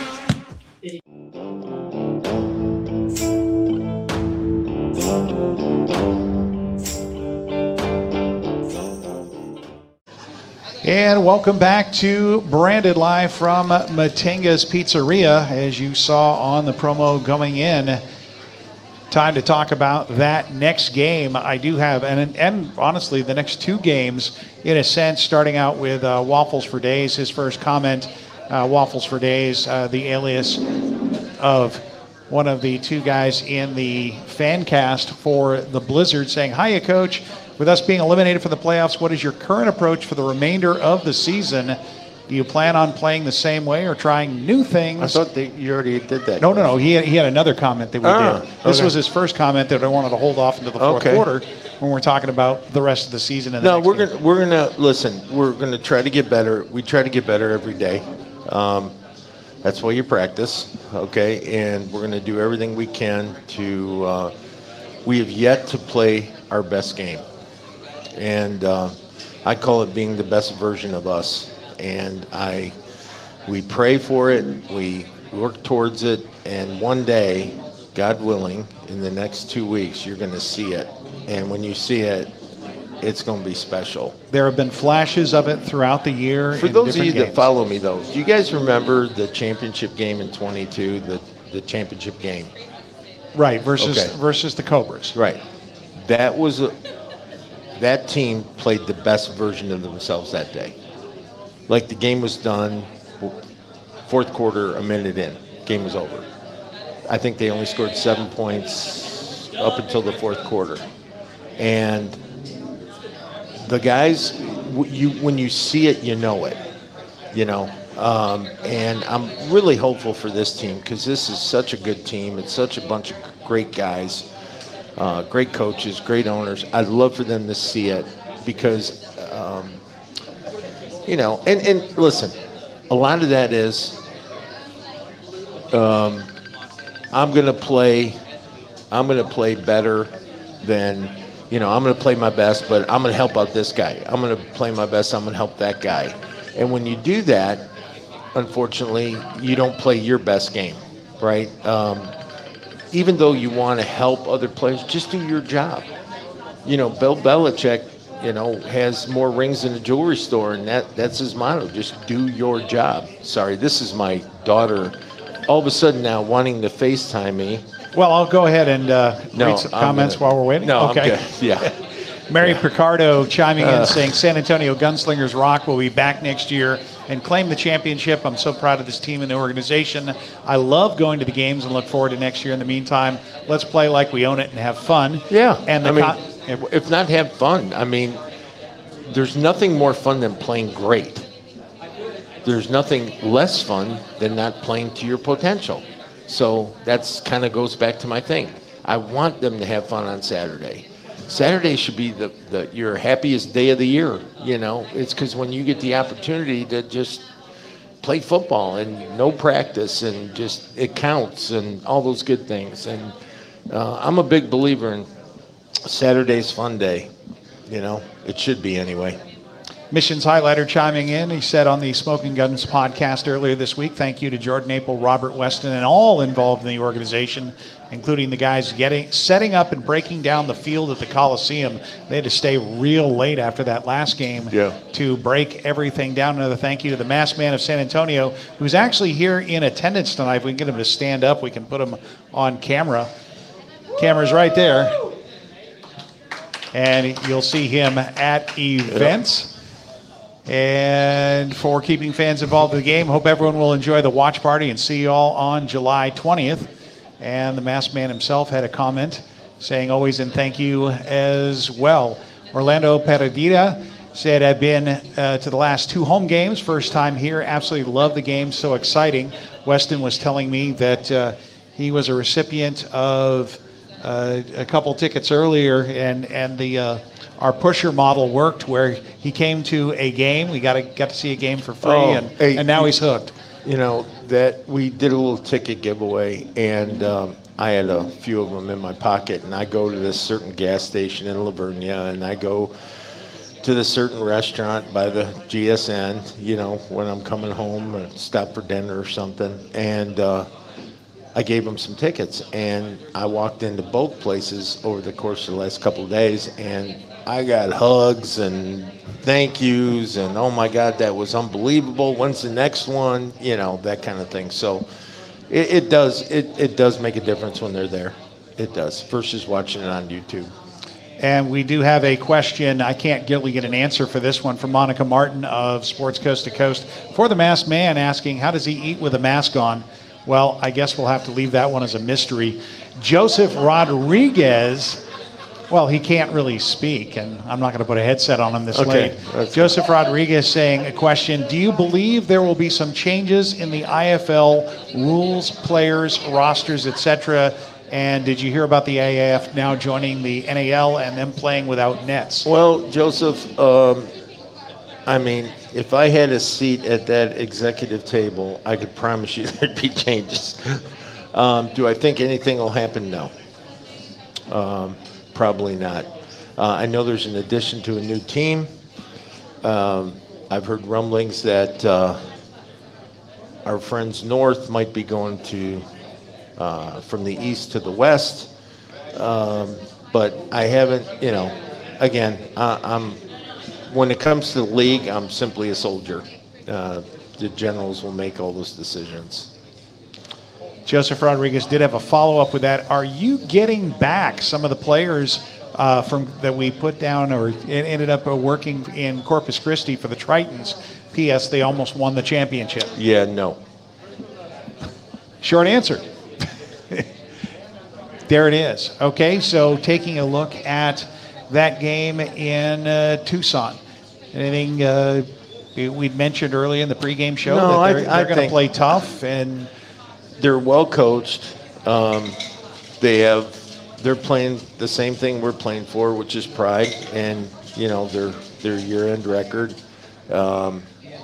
And welcome back to Branded Live from Matanga's Pizzeria. As you saw on the promo going in, time to talk about that next game. I do have, and, and honestly, the next two games, in a sense, starting out with uh, Waffles for Days. His first comment, uh, Waffles for Days, uh, the alias of one of the two guys in the fan cast for the Blizzard, saying, "Hiya, Coach. With us being eliminated from the playoffs, what is your current approach for the remainder of the season? Do you plan on playing the same way or trying new things?" I thought that you already did that. No, no, no. He had, he had another comment that we Ah, did. This okay. was his first comment that I wanted to hold off into the fourth Okay. quarter when we're talking about the rest of the season. And the No, next we're game. gonna we're gonna listen. We're gonna try to get better. We try to get better every day. Um, that's why you practice, okay? And we're gonna do everything we can to. Uh, we have yet to play our best game, and uh, I call it being the best version of us. And I, we pray for it. We work towards it, and one day, God willing, in the next two weeks, you're gonna see it. And when you see it, it's going to be special. There have been flashes of it throughout the year. For in those of you different that games. follow me, though, do you guys remember the championship game in twenty-two, the, the championship game? Right, versus Okay. versus the Cobras. Right. That was a, that team played the best version of themselves that day. Like the game was done, fourth quarter, a minute in, game was over. I think they only scored seven points up until the fourth quarter. And the guys, w- you when you see it, you know it, you know. Um, and I'm really hopeful for this team because this is such a good team. It's such a bunch of great guys, uh, great coaches, great owners. I'd love for them to see it because, um, you know, and, and listen, a lot of that is um, I'm going to play, I'm going to play better than, you know, I'm going to play my best, but I'm going to help out this guy. I'm going to play my best. I'm going to help that guy. And when you do that, unfortunately, you don't play your best game, right? Um, even though you want to help other players, just do your job. You know, Bill Belichick, you know, has more rings than a jewelry store, and that, that's his motto, just do your job. Sorry, this is my daughter all of a sudden now wanting to FaceTime me. Well, I'll go ahead and uh, No, read some I'm comments gonna- while we're waiting. No, I'm okay. good. Yeah. Mary Picardo chiming in Uh. saying San Antonio Gunslingers Rock will be back next year and claim the championship. I'm so proud of this team and the organization. I love going to the games and look forward to next year. In the meantime, let's play like we own it and have fun. Yeah. And the I mean, con- if not have fun, I mean, there's nothing more fun than playing great. There's nothing less fun than not playing to your potential. So that's kind of goes back to my thing. I want them to have fun on Saturday. Saturday should be the, the your happiest day of the year. You know, it's because when you get the opportunity to just play football and no practice and just it counts and all those good things. And uh, I'm a big believer in Saturday's fun day. You know, it should be anyway. Missions highlighter chiming in. He said on the Smoking Guns podcast earlier this week, thank you to Jordan Apel, Robert Weston, and all involved in the organization, including the guys getting setting up and breaking down the field at the Coliseum. They had to stay real late after that last game yeah. to break everything down. Another thank you to the masked man of San Antonio, who's actually here in attendance tonight. If we can get him to stand up, we can put him on camera. Camera's right there. And you'll see him at events. Yep. And for keeping fans involved in the game, hope everyone will enjoy the watch party and see you all on July twentieth. And the masked man himself had a comment saying always and thank you as well. Orlando Peredita said, I've been uh, to the last two home games, first time here, absolutely love the game, so exciting. Weston was telling me that uh, he was a recipient of uh, a couple tickets earlier, and, and the uh, our pusher model worked where he came to a game, we got to, got to see a game for free, oh, and, hey, and now he's hooked. You know, that we did a little ticket giveaway, and um, I had a few of them in my pocket, and I go to this certain gas station in Lavernia, and I go to this certain restaurant by the G S N, you know, when I'm coming home and stop for dinner or something, and uh, I gave them some tickets, and I walked into both places over the course of the last couple of days, and I got hugs and thank yous and oh my God, that was unbelievable. When's the next one? You know, that kind of thing. So it, it does it, it does make a difference when they're there. It does versus watching it on YouTube. And we do have a question. I can't really get an answer for this one from Monica Martin of Sports Coast to Coast for the masked man, asking how does he eat with a mask on? Well, I guess we'll have to leave that one as a mystery. Joseph Rodriguez. Well, he can't really speak, and I'm not going to put a headset on him this okay. late. That's Joseph good. Rodriguez saying a question, do you believe there will be some changes in the I F L rules, players, rosters, et cetera? And did you hear about the A A F now joining the N A L and them playing without nets? Well, Joseph, um, I mean, if I had a seat at that executive table, I could promise you there'd be changes. um, do I think anything will happen? No. Um, Probably not. Uh, I know there's an addition to a new team. Um, I've heard rumblings that uh, our friends north might be going to uh, from the east to the west. Um, but I haven't, you know, again, I, I'm when it comes to the league, I'm simply a soldier. Uh, the generals will make all those decisions. Joseph Rodriguez did have a follow-up with that. Are you getting back some of the players uh, from that we put down or ended up uh, working in Corpus Christi for the Tritons? P S. They almost won the championship. Yeah, no. Short answer. There it is. Okay, so taking a look at that game in uh, Tucson. Anything uh, we'd mentioned earlier in the pregame show no, that they're, I, I they're going to play tough and... They're well coached. Um, they have, they're playing the same thing we're playing for, which is pride, and you know their their year-end record. Um,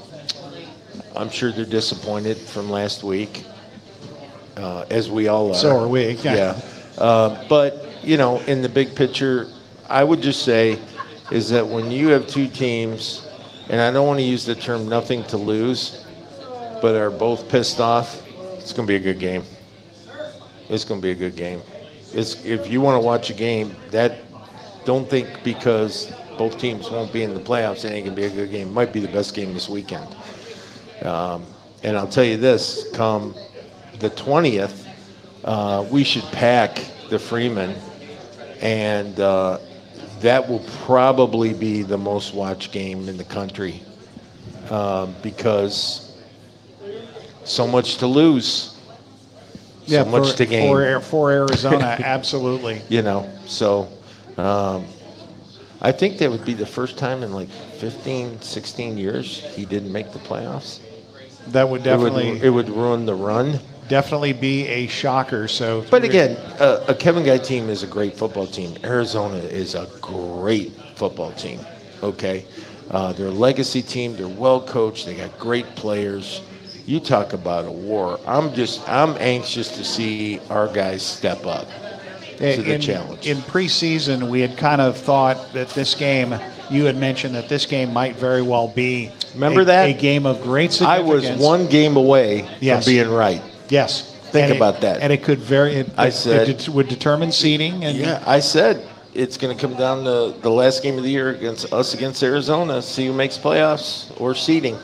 I'm sure they're disappointed from last week, uh, as we all are. So are we. Yeah. yeah. Uh, but you know, in the big picture, I would just say is that when you have two teams, and I don't want to use the term "nothing to lose," but are both pissed off. It's going to be a good game. It's going to be a good game. It's, if you want to watch a game, that don't think because both teams won't be in the playoffs, it ain't going to be a good game. It might be the best game this weekend. Um, and I'll tell you this, come the twentieth, uh, we should pack the Freeman, and uh, that will probably be the most watched game in the country um, because so much to lose, yeah, so much for, to gain. For, for Arizona, absolutely. You know, so um, I think that would be the first time in like fifteen, sixteen years he didn't make the playoffs. That would definitely... It would, it would ruin the run. definitely be a shocker. So, but again, uh, a Kevin Guy team is a great football team. Arizona is a great football team. Okay, uh, they're a legacy team. They're well coached. They got great players. You talk about a war. I'm just I'm anxious to see our guys step up to the in, challenge. In preseason, we had kind of thought that this game, you had mentioned that this game might very well be Remember a, that? a game of great I significance. was one game away Yes. from being right. Yes. Think And about it, that. And it could very, it, I it- said- it det- would determine seeding. And Yeah, I said it's going to come down to the last game of the year against us against Arizona. See who makes playoffs or seeding.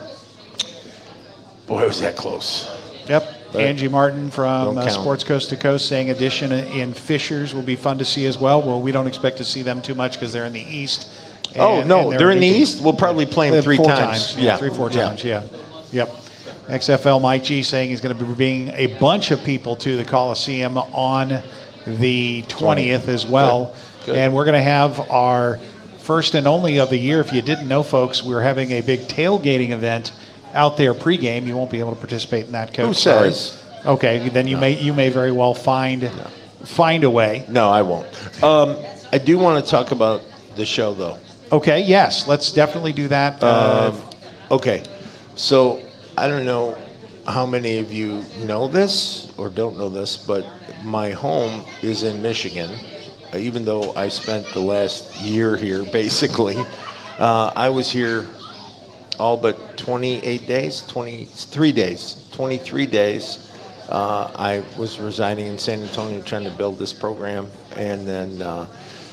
Boy, was that close. Yep. But Angie Martin from don't uh, count. Sports Coast to Coast saying addition in Fishers will be fun to see as well. Well, we don't expect to see them too much because they're in the East. Oh, And- no, and they're in the beating- East? We'll probably play them Uh, three four times. Yeah, Yeah. three, four Yeah. times, yeah. Yep. X F L Mike G saying he's going to be bringing a bunch of people to the Coliseum on the twentieth as well. Good. Good. And we're going to have our first and only of the year. If you didn't know, folks, we're having a big tailgating event out there pregame. You won't be able to participate in that, Coach. Who Sorry. says? Okay, then you may you may very well find find a way. No, I won't. Um, I do want to talk about the show, though. Okay, yes, let's definitely do that. Uh, Um, okay, so I don't know how many of you know this or don't know this, but my home is in Michigan. Uh, even though I spent the last year here, basically, uh, I was here all but twenty-eight days, twenty-three days, twenty-three days. Uh, I was residing in San Antonio trying to build this program, and then uh,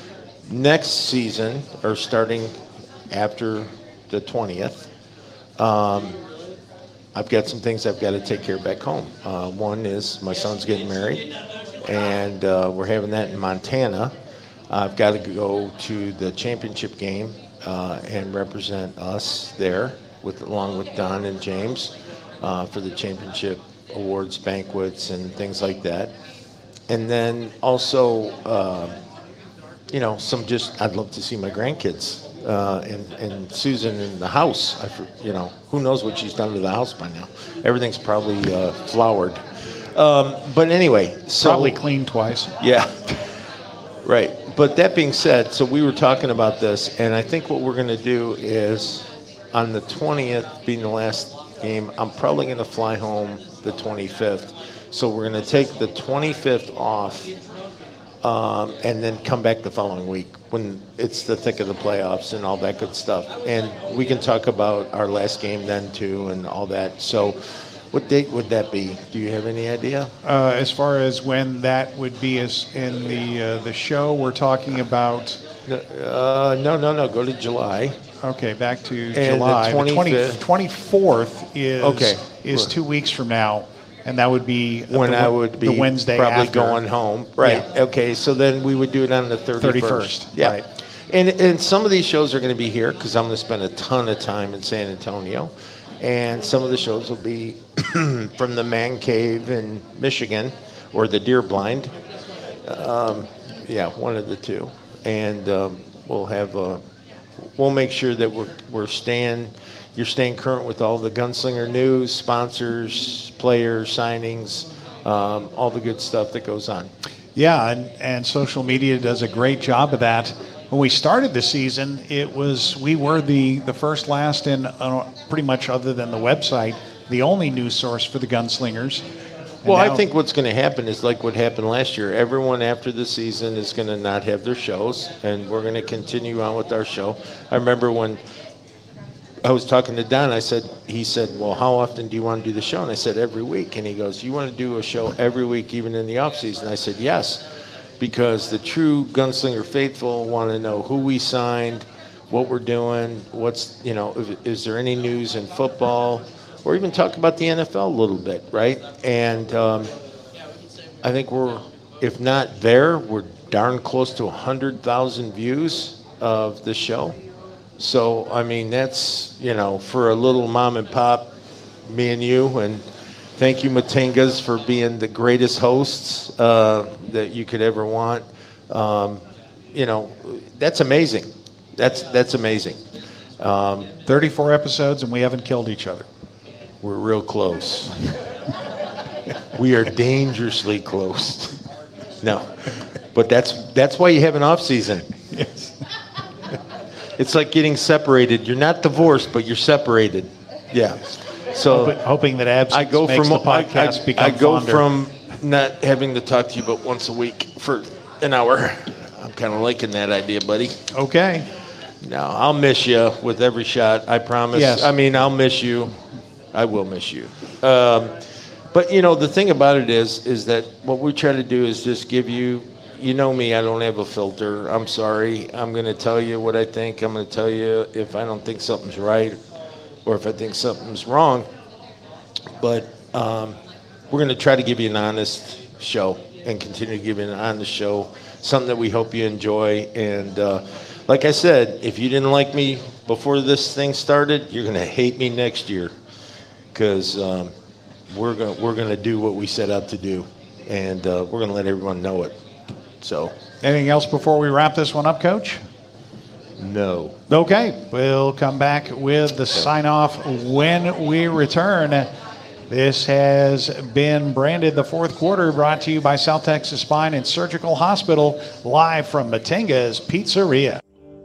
next season, or starting after the twentieth, um, I've got some things I've got to take care of back home. Uh, one is my son's getting married, and uh, we're having that in Montana. I've got to go to the championship game uh, and represent us there, with along with Don and James, uh, for the championship awards, banquets, and things like that. And then also, uh, you know, some just, I'd love to see my grandkids. Uh, and, and Susan in the house, I, for- you know, who knows what she's done to the house by now. Everything's probably uh, flowered. Um, but anyway, so. Probably cleaned twice. Yeah, right. But that being said, so we were talking about this, and I think what we're going to do is on the twentieth, being the last game, I'm probably going to fly home the twenty-fifth. So we're going to take the twenty-fifth off um, and then come back the following week when it's the thick of the playoffs and all that good stuff. And we can talk about our last game then too and all that. So what date would that be? Do you have any idea? Uh, as far as when that would be as in the uh, the show, we're talking about. Uh, no, no, no. Go to July. Okay, back to And the July. The twenty-fifth. twenty-fourth is Okay. is two weeks from now, and that would be When the, I would be the Wednesday probably after. going home. Right. Yeah. Okay. So then we would do it on the thirty-first. thirty-first. Yeah. Right. And and some of these shows are going to be here because I'm going to spend a ton of time in San Antonio, and some of the shows will be from the Man Cave in Michigan or the Deer Blind. Um, yeah, one of the two. And um, we'll have a. We'll make sure that we're we're staying. You're staying current with all the Gunslinger news, sponsors, players, signings, um, all the good stuff that goes on. Yeah, and, and social media does a great job of that. When we started the season, it was we were the, the first, last, and uh, pretty much other than the website, the only news source for the Gunslingers. And Well, now- I think what's going to happen is like what happened last year. Everyone after the season is going to not have their shows, and we're going to continue on with our show. I remember when I was talking to Don, I said, he said, well, how often do you want to do the show? And I said, every week. And he goes, you want to do a show every week, even in the off season? I said, yes, because the true Gunslinger faithful want to know who we signed, what we're doing, what's, you know, is, is there any news in football, or even talk about the N F L a little bit, right? And um, I think we're, if not there, we're darn close to one hundred thousand views of the show. So, I mean, that's, you know, for a little mom and pop, me and you, and thank you, Matangas, for being the greatest hosts uh, that you could ever want. Um, you know, that's amazing. That's that's amazing. Um, thirty-four episodes, and we haven't killed each other. We're real close. We are dangerously close. No, but that's that's why you have an off season. Yes. It's like getting separated. You're not divorced, but you're separated. Yeah. So hoping, hoping that absence I go makes from the podcast I, I, become I go fonder. from not having to talk to you but once a week for an hour. I'm kind of liking that idea, buddy. Okay. No, I'll miss you with every shot. I promise. Yes. I mean, I'll miss you. I will miss you. Um, but you know, the thing about it is, is that what we try to do is just give you. You know me. I don't have a filter. I'm sorry. I'm going to tell you what I think. I'm going to tell you if I don't think something's right, or if I think something's wrong. But um, we're going to try to give you an honest show and continue to give you an honest show, something that we hope you enjoy. And uh, like I said, if you didn't like me before this thing started, you're going to hate me next year, because um, we're going we're going to do what we set out to do, and uh, we're going to let everyone know it. So, anything else before we wrap this one up, Coach? No. Okay, we'll come back with the sign-off when we return. This has been Branded the Fourth Quarter, brought to you by South Texas Spine and Surgical Hospital, live from Matenga's Pizzeria.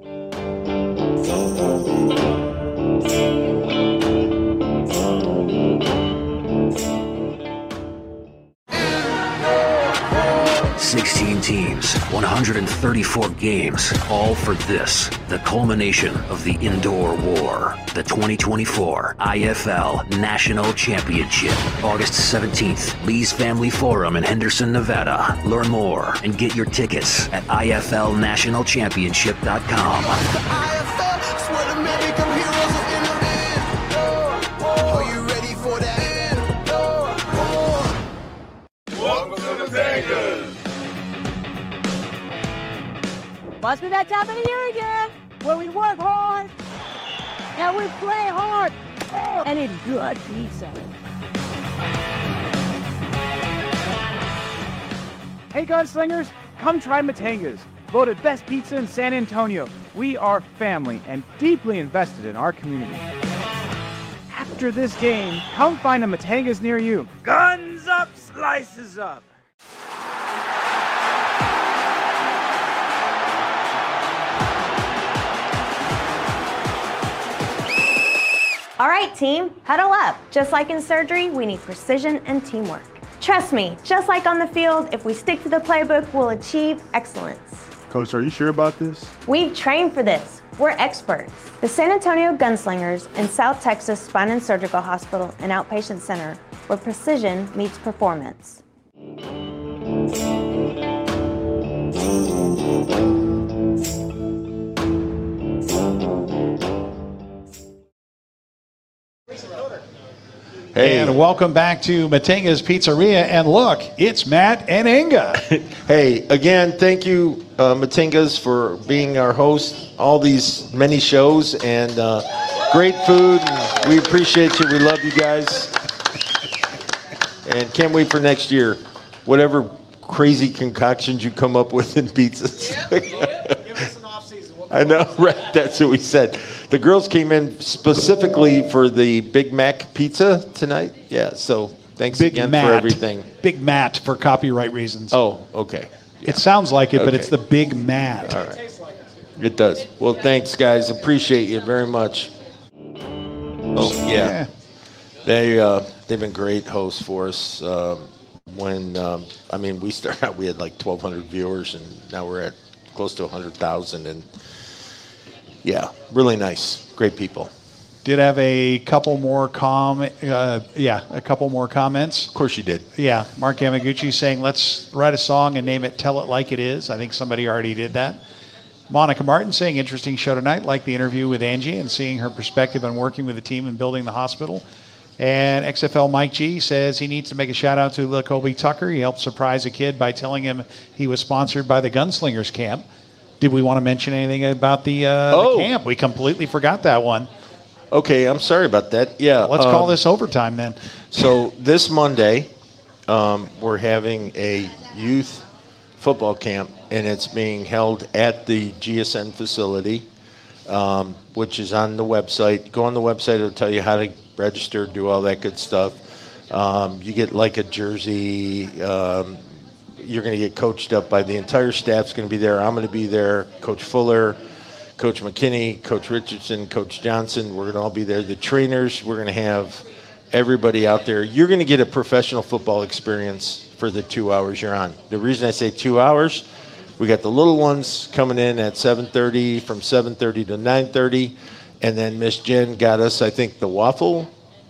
sixteen teams, one hundred thirty-four games, all for this, the culmination of the indoor war, the twenty twenty-four I F L National Championship, August seventeenth, Lee's Family Forum in Henderson, Nevada. Learn more and get your tickets at I F L national championship dot com. Must be that time of the year again, where we work hard and we play hard and eat good pizza. Hey gunslingers, come try Matenga's, voted best pizza in San Antonio. We are family and deeply invested in our community. After this game, come find a Matenga's near you. Guns up, slices up. All right, team, huddle up. Just like in surgery, we need precision and teamwork. Trust me, just like on the field, if we stick to the playbook, we'll achieve excellence. Coach, are you sure about this? We've trained for this. We're experts. The San Antonio Gunslingers and South Texas Spine and Surgical Hospital and Outpatient Center, where precision meets performance. Hey. And welcome back to Matenga's Pizzeria. And look, it's Matt and Inga. Hey, again, thank you, uh, Matenga's, for being our host, all these many shows, and uh, great food. And we appreciate you. We love you guys. And can't wait for next year. Whatever crazy concoctions you come up with in pizzas. Yeah, give us an off-season. We'll I know, right? That's what we said. The girls came in specifically for the Big Mac pizza tonight. Yeah, so thanks Big again Matt. for everything. Big Matt for copyright reasons. Oh, okay. Yeah. It sounds like it, okay. but it's the Big Matt. All right. It does. Well, thanks, guys. Appreciate you very much. Oh, yeah. yeah. They, uh, they've been great hosts for us. Um, when, um, I mean, we started out, we had like twelve hundred viewers, and now we're at close to one hundred thousand. And, yeah, really nice. Great people. Did have a couple more com, uh, yeah, a couple more comments. Of course you did. Yeah, Mark Yamaguchi saying, let's write a song and name it Tell It Like It Is. I think somebody already did that. Monica Martin saying, interesting show tonight, like the interview with Angie and seeing her perspective on working with the team and building the hospital. And X F L Mike G says he needs to make a shout out to Colby Tucker. He helped surprise a kid by telling him he was sponsored by the Gunslingers camp. Did we want to mention anything about the, uh, oh. the camp? We completely forgot that one. Okay, I'm sorry about that. Yeah. Let's um, call this overtime then. So this Monday, um, we're having a youth football camp, and it's being held at the G S N facility, um, which is on the website. Go on the website, it'll tell you how to register, do all that good stuff. Um, you get like a jersey. Um, you're going to get coached up by the entire staff's going to be there. I'm going to be there. Coach Fuller, Coach McKinney, Coach Richardson, Coach Johnson. We're going to all be there. The trainers, we're going to have everybody out there. You're going to get a professional football experience for the two hours you're on. The reason I say two hours, we got the little ones coming in at seven thirty, from seven thirty to nine thirty, and then Miss Jen got us, I think, the waffle.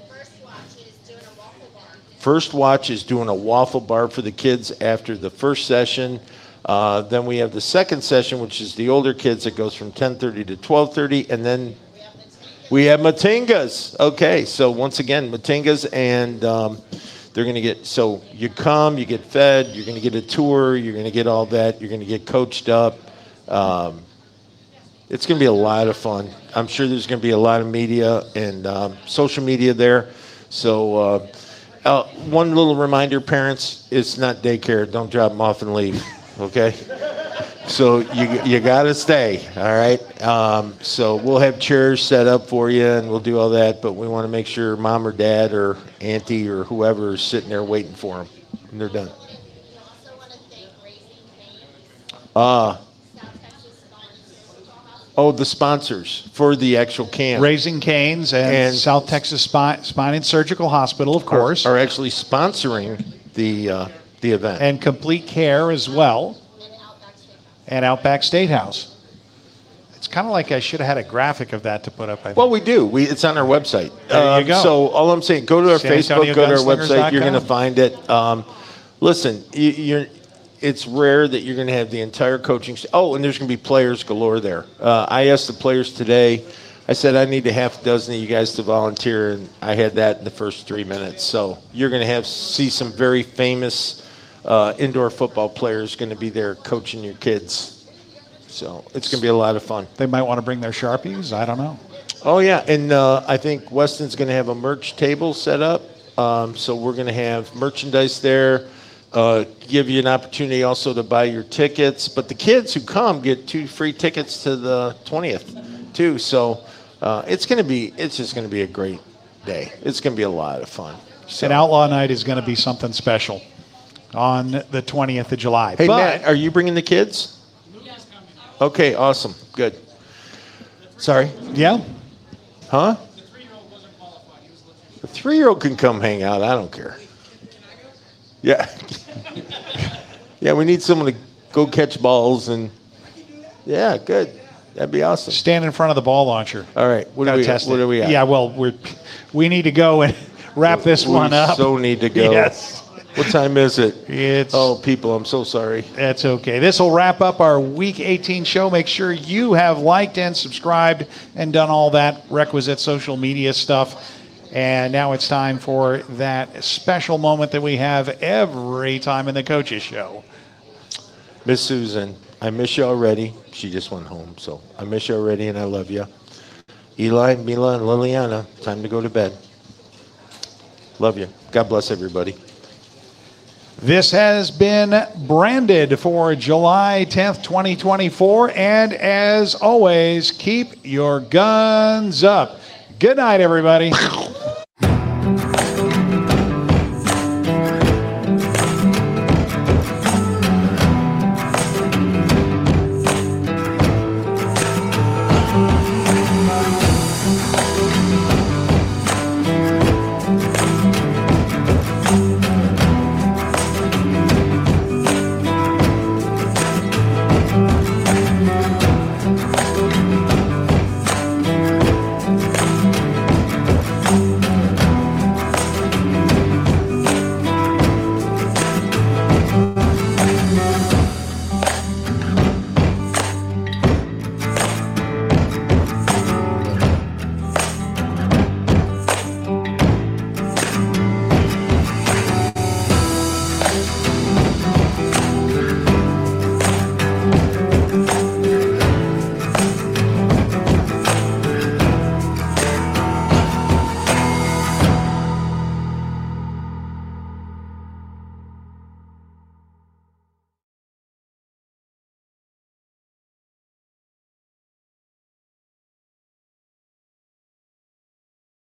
First Watch is doing a waffle bar for the kids after the first session. Uh, then we have the second session, which is the older kids. That goes from ten thirty to twelve thirty, and then we have Matingas. Okay, so once again, Matingas, and um, they're going to get, so you come, you get fed, you're going to get a tour, you're going to get all that, you're going to get coached up. Um, it's going to be a lot of fun. I'm sure there's going to be a lot of media and um, social media there. So uh, uh, one little reminder, parents, it's not daycare. Don't drop them off and leave, okay? So you you got to stay, all right? Um, so we'll have chairs set up for you, and we'll do all that, but we want to make sure mom or dad or auntie or whoever is sitting there waiting for them, and they're done. Uh, oh, the sponsors for the actual camp. Raising Cane's and, And- South Texas Spine, Spine and Surgical Hospital, of course. Are, are actually sponsoring the uh, the event. And Complete Care as well. And Outback Statehouse. It's kind of like I should have had a graphic of that to put up. I think. Well, we do. We It's on our website. There you Um, go. So all I'm saying, go to our San Facebook, Antonio go to our Gunslingers dot website. You're going to com. find it. Um, listen, you, you're. It's rare that you're going to have the entire coaching. St- oh, and there's going to be players galore there. Uh, I asked the players today. I said I need a half dozen of you guys to volunteer, and I had that in the first three minutes. So you're going to have see some very famous uh, indoor football players going to be there coaching your kids. So it's going to be a lot of fun. They might want to bring their Sharpies. I don't know. Oh, yeah. And uh, I think Weston's going to have a merch table set up. Um, so we're going to have merchandise there, uh, give you an opportunity also to buy your tickets. But the kids who come get two free tickets to the twentieth, too. So uh, it's going to be, it's just going to be a great day. It's going to be a lot of fun. So. And Outlaw Night is going to be something special on the twentieth of July. Hey, but Matt, are you bringing the kids? Okay, awesome. Good. Sorry? Yeah. Huh? The three-year-old can come hang out. I don't care. Yeah. Yeah, we need someone to go catch balls and, yeah, good. That'd be awesome. Stand in front of the ball launcher. All right. What, Gotta are we, test what it. are we at? Yeah, well, we're we need to go and wrap this we one up. so need to go. Yes. What time is it? It's Oh, people, I'm so sorry. That's okay. This will wrap up our Week eighteen show. Make sure you have liked and subscribed and done all that requisite social media stuff. And now it's time for that special moment that we have every time in the Coaches Show. Miss Susan, I miss you already. She just went home, so I miss you already, and I love you. Eli, Mila, and Liliana, time to go to bed. Love you. God bless everybody. This has been Branded for July tenth, twenty twenty-four. And as always, keep your guns up. Good night, everybody.